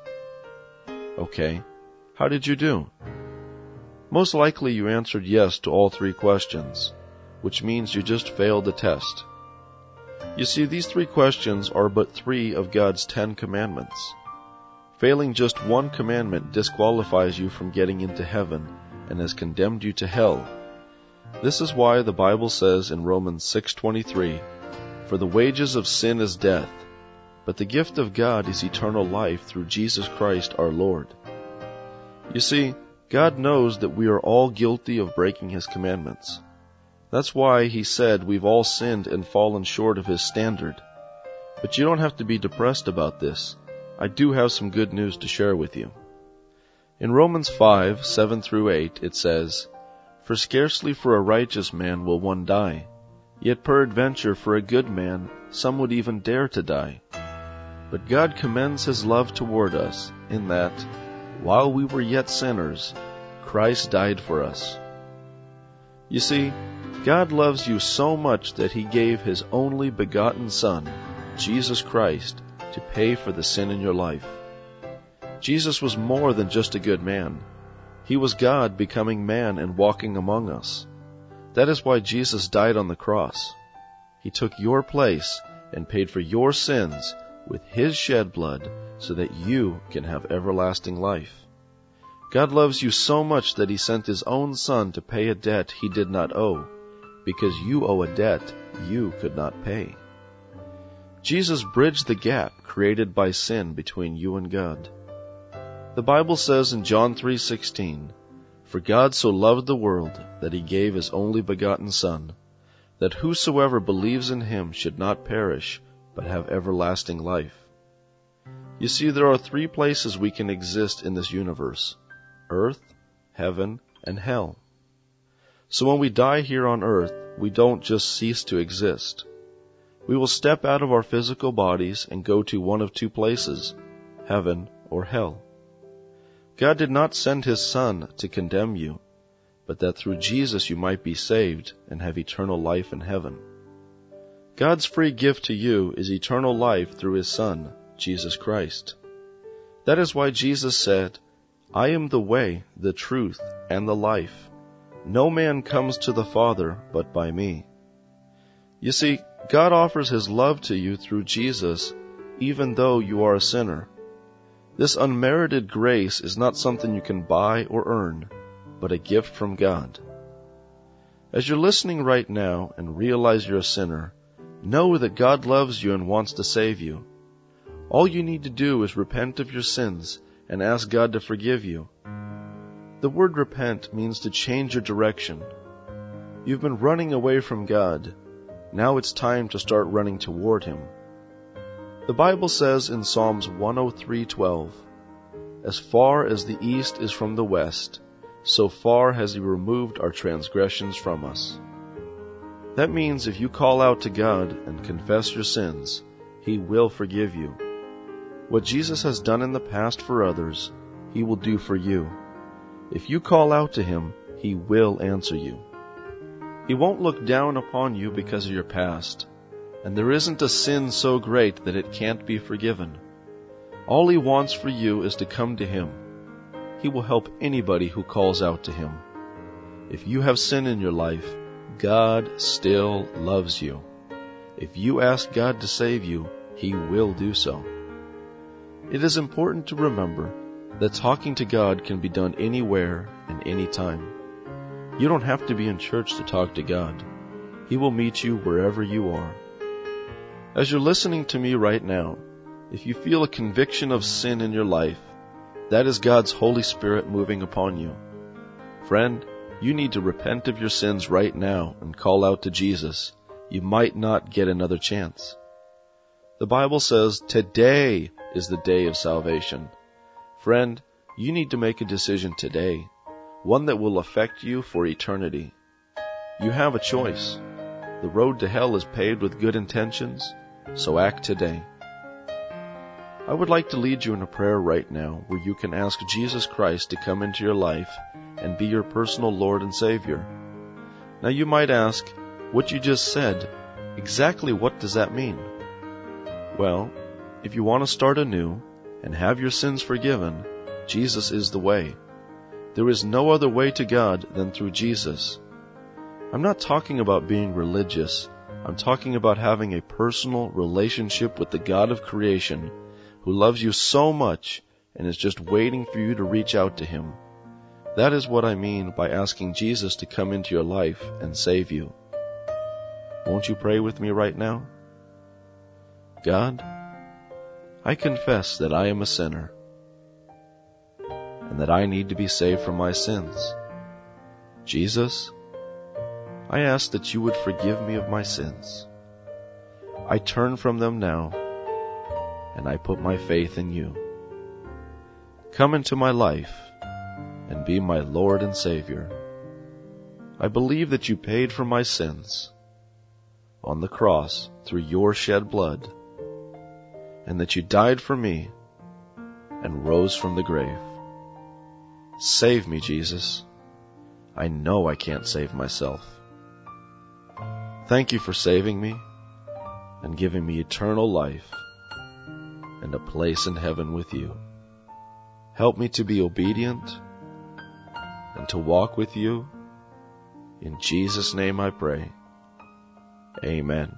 Okay, how did you do? Most likely you answered yes to all 3 questions, which means you just failed the test. You see, these 3 questions are but 3 of God's 10 commandments. Failing just one commandment disqualifies you from getting into heaven and has condemned you to hell. This is why the Bible says in Romans 6:23, "For the wages of sin is death, but the gift of God is eternal life through Jesus Christ our Lord." You see, God knows that we are all guilty of breaking His commandments. That's why He said we've all sinned and fallen short of His standard. But you don't have to be depressed about this. I do have some good news to share with you. In Romans 5:7-8, it says, "For scarcely for a righteous man will one die, yet peradventure for a good man some would even dare to die. But God commends His love toward us, in that, while we were yet sinners, Christ died for us." You see, God loves you so much that He gave His only begotten Son, Jesus Christ, to pay for the sin in your life. Jesus was more than just a good man. He was God becoming man and walking among us. That is why Jesus died on the cross. He took your place and paid for your sins with His shed blood so that you can have everlasting life. God loves you so much that He sent His own Son to pay a debt He did not owe, because you owe a debt you could not pay. Jesus bridged the gap created by sin between you and God. The Bible says in John 3:16, "For God so loved the world that He gave His only begotten Son, that whosoever believes in Him should not perish, but have everlasting life." You see, there are 3 places we can exist in this universe: earth, heaven, and hell. So when we die here on earth, we don't just cease to exist. We will step out of our physical bodies and go to one of 2 places, heaven or hell. God did not send His Son to condemn you, but that through Jesus you might be saved and have eternal life in heaven. God's free gift to you is eternal life through His Son, Jesus Christ. That is why Jesus said, "I am the way, the truth, and the life. No man comes to the Father but by me." You see, God offers His love to you through Jesus, even though you are a sinner. This unmerited grace is not something you can buy or earn, but a gift from God. As you're listening right now and realize you're a sinner, know that God loves you and wants to save you. All you need to do is repent of your sins and ask God to forgive you. The word repent means to change your direction. You've been running away from God. Now it's time to start running toward Him. The Bible says in Psalms 103:12, "As far as the east is from the west, so far has He removed our transgressions from us." That means if you call out to God and confess your sins, He will forgive you. What Jesus has done in the past for others, He will do for you. If you call out to Him, He will answer you. He won't look down upon you because of your past, and there isn't a sin so great that it can't be forgiven. All He wants for you is to come to Him. He will help anybody who calls out to Him. If you have sin in your life, God still loves you. If you ask God to save you, He will do so. It is important to remember that talking to God can be done anywhere and anytime. You don't have to be in church to talk to God. He will meet you wherever you are. As you're listening to me right now, if you feel a conviction of sin in your life, that is God's Holy Spirit moving upon you. Friend, you need to repent of your sins right now and call out to Jesus. You might not get another chance. The Bible says today is the day of salvation. Friend, you need to make a decision today, one that will affect you for eternity. You have a choice. The road to hell is paved with good intentions, so act today. I would like to lead you in a prayer right now where you can ask Jesus Christ to come into your life and be your personal Lord and Savior. Now you might ask, what you just said, exactly what does that mean? Well, if you want to start anew and have your sins forgiven, Jesus is the way. There is no other way to God than through Jesus. I'm not talking about being religious. I'm talking about having a personal relationship with the God of creation who loves you so much and is just waiting for you to reach out to Him. That is what I mean by asking Jesus to come into your life and save you. Won't you pray with me right now? God, I confess that I am a sinner and that I need to be saved from my sins. Jesus, I ask that you would forgive me of my sins. I turn from them now, and I put my faith in you. Come into my life and be my Lord and Savior. I believe that you paid for my sins on the cross through your shed blood, and that you died for me and rose from the grave. Save me, Jesus. I know I can't save myself. Thank you for saving me. and giving me eternal life and a place in heaven with you. Help me to be obedient and to walk with you. In Jesus' name I pray. Amen.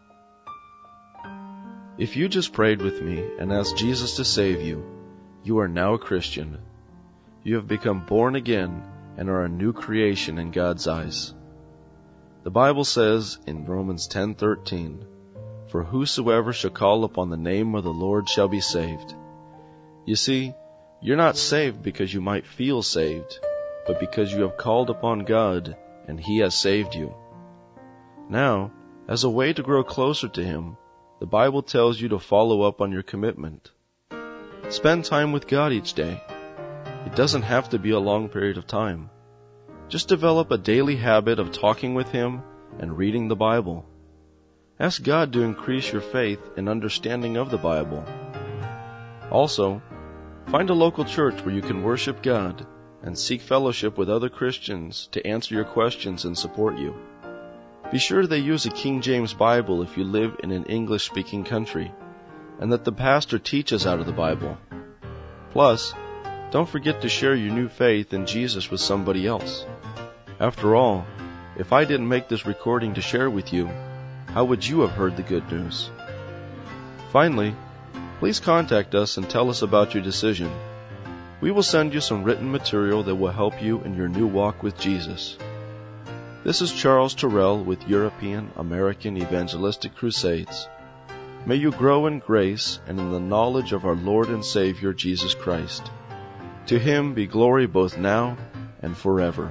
If you just prayed with me and asked Jesus to save you, you are now a Christian. You have become born again and are a new creation in God's eyes. The Bible says in Romans 10:13, "For whosoever shall call upon the name of the Lord shall be saved." You see, you're not saved because you might feel saved, but because you have called upon God and He has saved you. Now, as a way to grow closer to Him, the Bible tells you to follow up on your commitment. Spend time with God each day. It doesn't have to be a long period of time. Just develop a daily habit of talking with Him and reading the Bible. Ask God to increase your faith and understanding of the Bible. Also, find a local church where you can worship God and seek fellowship with other Christians to answer your questions and support you. Be sure they use a King James Bible if you live in an English-speaking country, and that the pastor teaches out of the Bible. Plus, don't forget to share your new faith in Jesus with somebody else. After all, if I didn't make this recording to share with you, how would you have heard the good news? Finally, please contact us and tell us about your decision. We will send you some written material that will help you in your new walk with Jesus. This is Charles Terrell with European American Evangelistic Crusades. May you grow in grace and in the knowledge of our Lord and Savior Jesus Christ. To Him be glory both now and forever.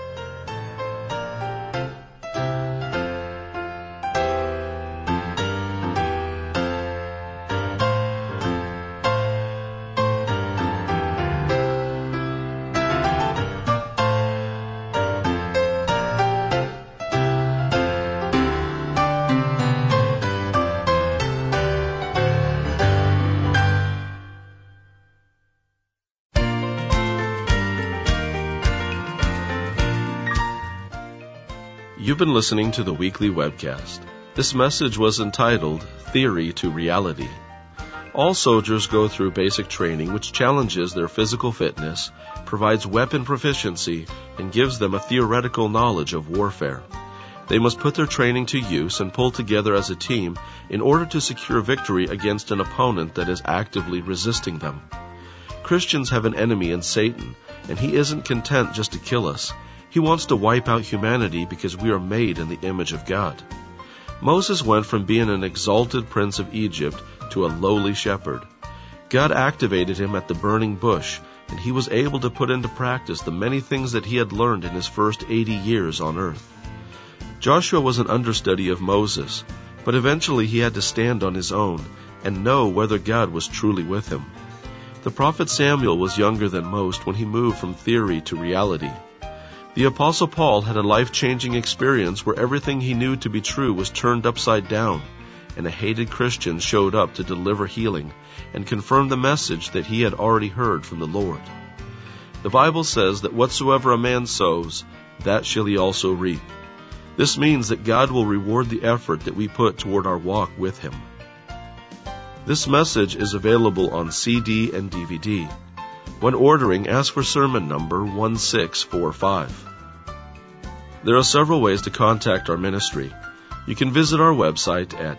You've been listening to the weekly webcast. This message was entitled Theory to Reality. All soldiers go through basic training which challenges their physical fitness, provides weapon proficiency, and gives them a theoretical knowledge of warfare. They must put their training to use and pull together as a team in order to secure victory against an opponent that is actively resisting them. Christians have an enemy in Satan, and he isn't content just to kill us. He wants to wipe out humanity because we are made in the image of God. Moses went from being an exalted prince of Egypt to a lowly shepherd. God activated him at the burning bush, and he was able to put into practice the many things that he had learned in his first 80 years on earth. Joshua was an understudy of Moses, but eventually he had to stand on his own and know whether God was truly with him. The prophet Samuel was younger than most when he moved from theory to reality. The Apostle Paul had a life-changing experience where everything he knew to be true was turned upside down, and a hated Christian showed up to deliver healing and confirm the message that he had already heard from the Lord. The Bible says that whatsoever a man sows, that shall he also reap. This means that God will reward the effort that we put toward our walk with Him. This message is available on CD and DVD. When ordering, ask for sermon number 1645. There are several ways to contact our ministry. You can visit our website at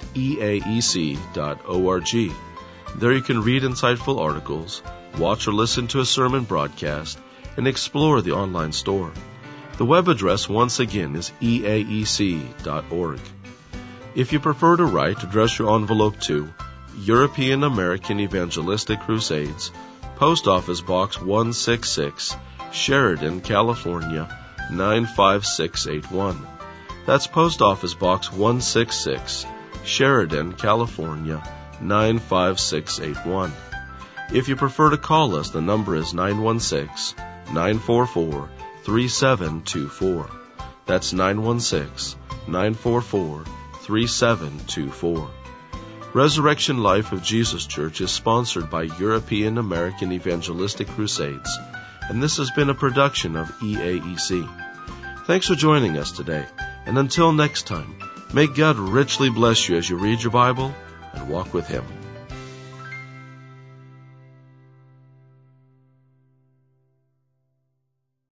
eaec.org. There you can read insightful articles, watch or listen to a sermon broadcast, and explore the online store. The web address once again is eaec.org. If you prefer to write, address your envelope to European American Evangelistic Crusades, Post Office Box 166, Sheridan, California, 95681. That's Post Office Box 166, Sheridan, California, 95681. If you prefer to call us, the number is 916-944-3724. That's 916-944-3724. Resurrection Life of Jesus Church is sponsored by European American Evangelistic Crusades, and this has been a production of EAEC. Thanks for joining us today, and until next time, May God richly bless you as you read your Bible and walk with Him.